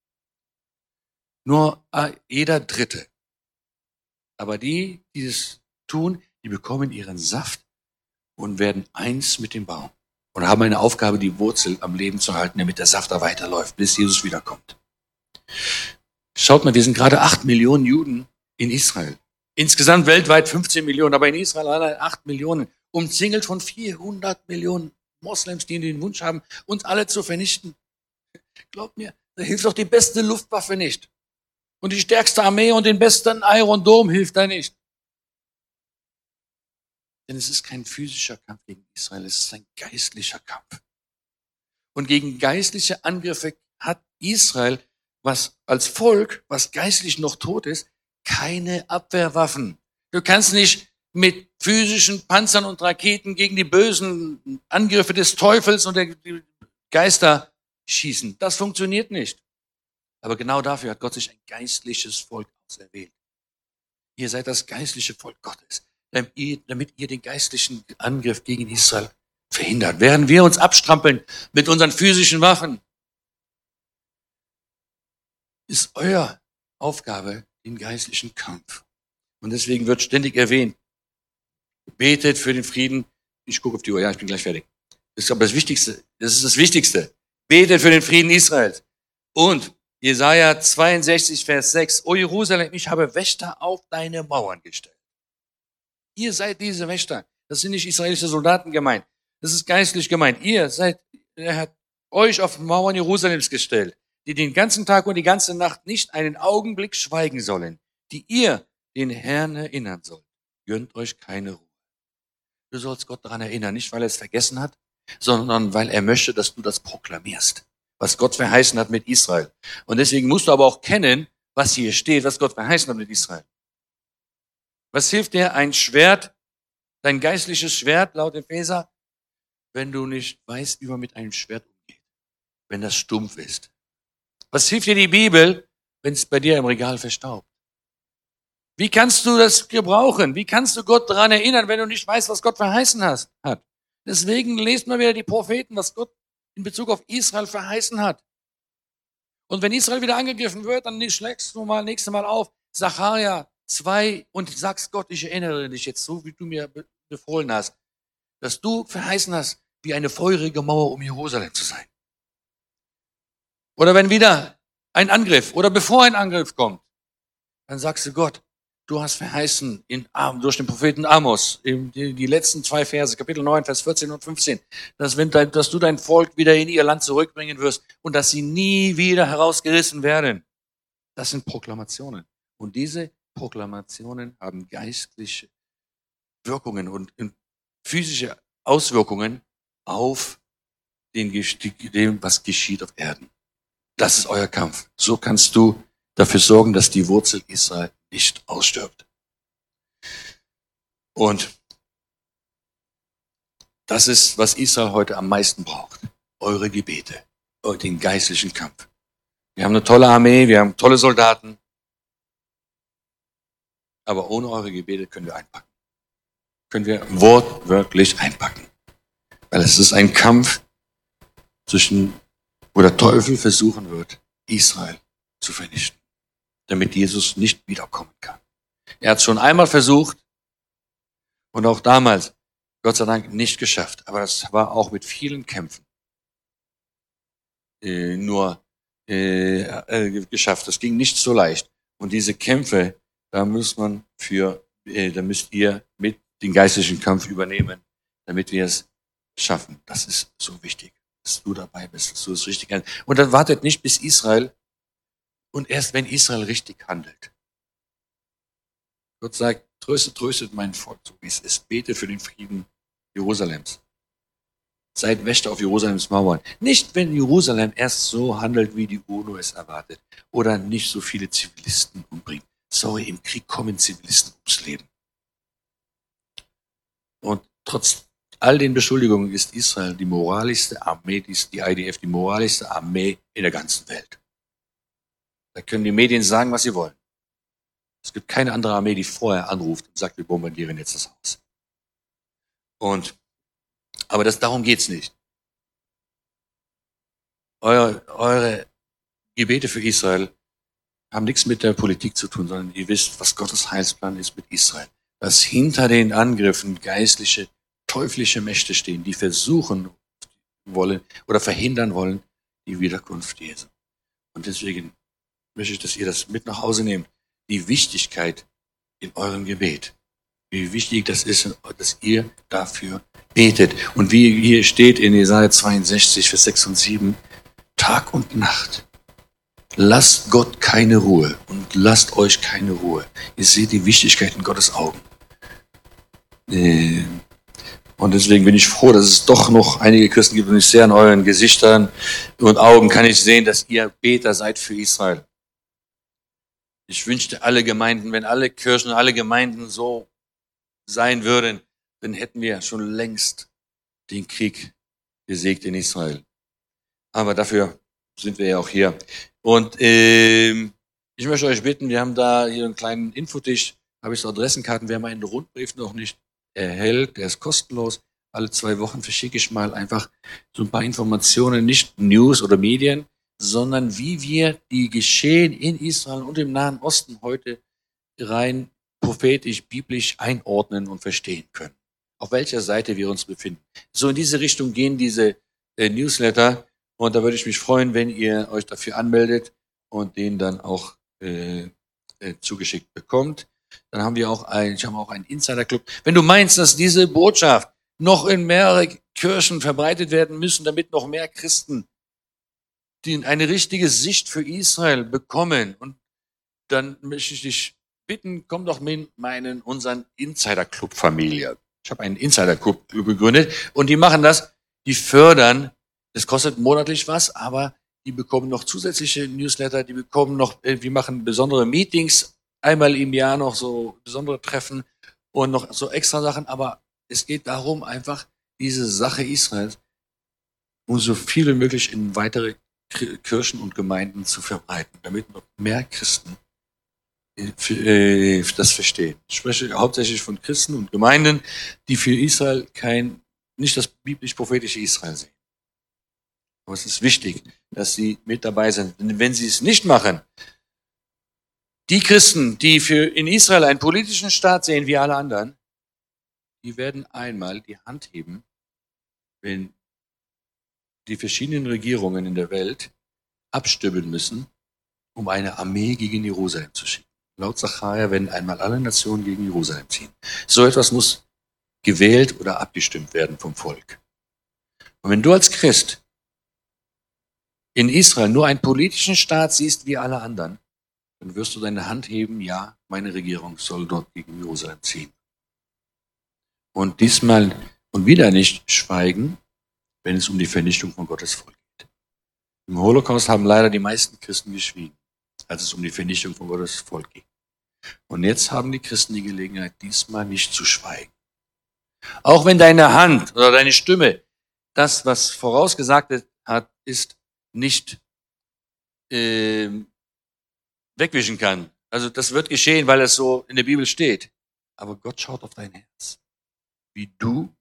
Nur jeder Dritte. Aber die, die es tun, die bekommen ihren Saft und werden eins mit dem Baum und haben eine Aufgabe, die Wurzel am Leben zu halten, damit der Saft da weiterläuft, bis Jesus wiederkommt. Schaut mal, wir sind gerade acht Millionen Juden in Israel. Insgesamt weltweit fünfzehn Millionen, aber in Israel allein acht Millionen, umzingelt von vierhundert Millionen Moslems, die den Wunsch haben, uns alle zu vernichten. Glaubt mir, da hilft doch die beste Luftwaffe nicht. Und die stärkste Armee und den besten Iron Dome hilft da nicht. Denn es ist kein physischer Kampf gegen Israel, es ist ein geistlicher Kampf. Und gegen geistliche Angriffe hat Israel, was als Volk, was geistlich noch tot ist, keine Abwehrwaffen. Du kannst nicht mit physischen Panzern und Raketen gegen die bösen Angriffe des Teufels und der Geister schießen. Das funktioniert nicht. Aber genau dafür hat Gott sich ein geistliches Volk auserwählt. Ihr seid das geistliche Volk Gottes, damit ihr, damit ihr den geistlichen Angriff gegen Israel verhindert. Während wir uns abstrampeln mit unseren physischen Waffen, ist euer Aufgabe, den geistlichen Kampf. Und deswegen wird ständig erwähnt, betet für den Frieden. Ich gucke auf die Uhr, ja, ich bin gleich fertig. Das ist aber das Wichtigste. Das ist das Wichtigste. Betet für den Frieden Israels. Und Jesaja zweiundsechzig, Vers sechs. O Jerusalem, ich habe Wächter auf deine Mauern gestellt. Ihr seid diese Wächter. Das sind nicht israelische Soldaten gemeint. Das ist geistlich gemeint. Ihr seid, er hat euch auf die Mauern Jerusalems gestellt, die den ganzen Tag und die ganze Nacht nicht einen Augenblick schweigen sollen, die ihr den Herrn erinnern sollt. Gönnt euch keine Ruhe. Du sollst Gott daran erinnern, nicht weil er es vergessen hat, sondern weil er möchte, dass du das proklamierst, was Gott verheißen hat mit Israel. Und deswegen musst du aber auch kennen, was hier steht, was Gott verheißen hat mit Israel. Was hilft dir ein Schwert, dein geistliches Schwert, laut Epheser, wenn du nicht weißt, wie man mit einem Schwert umgeht, wenn das stumpf ist? Was hilft dir die Bibel, wenn es bei dir im Regal verstaubt? Wie kannst du das gebrauchen? Wie kannst du Gott daran erinnern, wenn du nicht weißt, was Gott verheißen hast, hat? Deswegen lest mal wieder die Propheten, was Gott in Bezug auf Israel verheißen hat. Und wenn Israel wieder angegriffen wird, dann schlägst du mal nächstes Mal auf Sacharja zwei und sagst Gott, ich erinnere dich jetzt so, wie du mir befohlen hast, dass du verheißen hast, wie eine feurige Mauer um Jerusalem zu sein. Oder wenn wieder ein Angriff oder bevor ein Angriff kommt, dann sagst du Gott, du hast verheißen in, durch den Propheten Amos, die, die letzten zwei Verse, Kapitel neun, Vers vierzehn und fünfzehn, dass, wenn dein, dass du dein Volk wieder in ihr Land zurückbringen wirst und dass sie nie wieder herausgerissen werden. Das sind Proklamationen. Und diese Proklamationen haben geistliche Wirkungen und physische Auswirkungen auf den, dem, was geschieht auf Erden. Das ist euer Kampf. So kannst du dafür sorgen, dass die Wurzel Israel nicht ausstirbt. Und das ist, was Israel heute am meisten braucht. Eure Gebete, den geistlichen Kampf. Wir haben eine tolle Armee, wir haben tolle Soldaten, aber ohne eure Gebete können wir einpacken. Können wir wortwörtlich einpacken. Weil es ist ein Kampf zwischen, wo der Teufel versuchen wird, Israel zu vernichten, damit Jesus nicht wiederkommen kann. Er hat es schon einmal versucht und auch damals, Gott sei Dank, nicht geschafft. Aber das war auch mit vielen Kämpfen äh, nur äh, äh, geschafft. Das ging nicht so leicht. Und diese Kämpfe, da muss man für, äh, da müsst ihr mit den geistlichen Kampf übernehmen, damit wir es schaffen. Das ist so wichtig, dass du dabei bist, dass du es richtig kannst. Und dann wartet nicht bis Israel und erst wenn Israel richtig handelt. Gott sagt, tröstet, tröstet mein Volk, so wie es ist. Betet für den Frieden Jerusalems. Seid Wächter auf Jerusalems Mauern. Nicht, wenn Jerusalem erst so handelt, wie die UNO es erwartet. Oder nicht so viele Zivilisten umbringt. Sorry, im Krieg kommen Zivilisten ums Leben. Und trotz all den Beschuldigungen ist Israel die moralischste Armee, die ist die I D F, die moralischste Armee in der ganzen Welt. Da können die Medien sagen, was sie wollen. Es gibt keine andere Armee, die vorher anruft und sagt, wir bombardieren jetzt das Haus. Und, aber das, darum geht's nicht. Eure, eure Gebete für Israel haben nichts mit der Politik zu tun, sondern ihr wisst, was Gottes Heilsplan ist mit Israel. Dass hinter den Angriffen geistliche, teuflische Mächte stehen, die versuchen wollen oder verhindern wollen die Wiederkunft Jesu. Und deswegen möchte ich, dass ihr das mit nach Hause nehmt. Die Wichtigkeit in eurem Gebet. Wie wichtig das ist, dass ihr dafür betet. Und wie hier steht in Jesaja zweiundsechzig, Vers sechs und sieben, Tag und Nacht. Lasst Gott keine Ruhe und lasst euch keine Ruhe. Ihr seht die Wichtigkeit in Gottes Augen. Und deswegen bin ich froh, dass es doch noch einige Christen gibt und ich sehe an euren Gesichtern und Augen kann ich sehen, dass ihr Beter seid für Israel. Ich wünschte alle Gemeinden, wenn alle Kirchen, alle Gemeinden so sein würden, dann hätten wir schon längst den Krieg besiegt in Israel. Aber dafür sind wir ja auch hier. Und ähm, ich möchte euch bitten, wir haben da hier einen kleinen Infotisch, habe ich so Adressenkarten, wer meinen Rundbrief noch nicht erhält, der ist kostenlos. Alle zwei Wochen verschicke ich mal einfach so ein paar Informationen, nicht News oder Medien, sondern wie wir die Geschehen in Israel und im Nahen Osten heute rein prophetisch, biblisch einordnen und verstehen können. Auf welcher Seite wir uns befinden. So in diese Richtung gehen diese äh, Newsletter und da würde ich mich freuen, wenn ihr euch dafür anmeldet und den dann auch äh, äh, zugeschickt bekommt. Dann haben wir auch ein, ich habe auch einen Insider-Club. Wenn du meinst, dass diese Botschaft noch in mehrere Kirchen verbreitet werden müssen, damit noch mehr Christen die eine richtige Sicht für Israel bekommen, und dann möchte ich dich bitten, komm doch mit meinen, unseren Insider-Club-Familie. Ich habe einen Insider-Club gegründet und die machen das, die fördern, das kostet monatlich was, aber die bekommen noch zusätzliche Newsletter, die bekommen noch, wir machen besondere Meetings, einmal im Jahr noch so besondere Treffen und noch so extra Sachen, aber es geht darum, einfach diese Sache Israels um so viel wie möglich in weitere Kirchen und Gemeinden zu verbreiten, damit noch mehr Christen das verstehen. Ich spreche hauptsächlich von Christen und Gemeinden, die für Israel kein, nicht das biblisch-prophetische Israel sehen. Aber es ist wichtig, dass sie mit dabei sind. Denn wenn sie es nicht machen, die Christen, die für in Israel einen politischen Staat sehen wie alle anderen, die werden einmal die Hand heben, wenn die verschiedenen Regierungen in der Welt abstimmen müssen, um eine Armee gegen Jerusalem zu schicken. Laut Sacharja werden einmal alle Nationen gegen Jerusalem ziehen. So etwas muss gewählt oder abgestimmt werden vom Volk. Und wenn du als Christ in Israel nur einen politischen Staat siehst wie alle anderen, dann wirst du deine Hand heben, ja, meine Regierung soll dort gegen Jerusalem ziehen. Und diesmal und wieder nicht schweigen, wenn es um die Vernichtung von Gottes Volk geht. Im Holocaust haben leider die meisten Christen geschwiegen, als es um die Vernichtung von Gottes Volk ging. Und jetzt haben die Christen die Gelegenheit, diesmal nicht zu schweigen. Auch wenn deine Hand oder deine Stimme das, was vorausgesagt hat, ist, nicht äh, wegwischen kann. Also das wird geschehen, weil es so in der Bibel steht. Aber Gott schaut auf dein Herz, wie du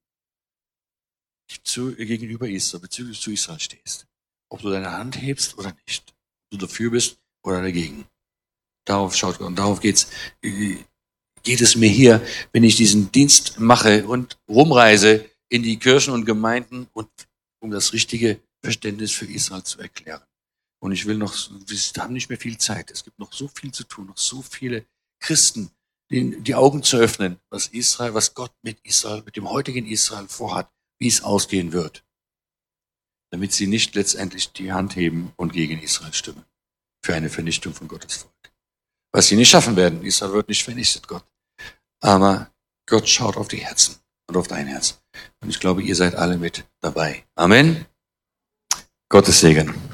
zu, gegenüber Israel, bezüglich zu Israel stehst. Ob du deine Hand hebst oder nicht. Ob du dafür bist oder dagegen. Darauf schaut Gott und darauf geht's, geht es mir hier, wenn ich diesen Dienst mache und rumreise in die Kirchen und Gemeinden, und um das richtige Verständnis für Israel zu erklären. Und ich will noch, wir haben nicht mehr viel Zeit. Es gibt noch so viel zu tun, noch so viele Christen, die, die Augen zu öffnen, was Israel, was Gott mit Israel, mit dem heutigen Israel vorhat, wie es ausgehen wird, damit sie nicht letztendlich die Hand heben und gegen Israel stimmen für eine Vernichtung von Gottes Volk. Was sie nicht schaffen werden, Israel wird nicht vernichtet, Gott. Aber Gott schaut auf die Herzen und auf dein Herz. Und ich glaube, ihr seid alle mit dabei. Amen. Gottes Segen.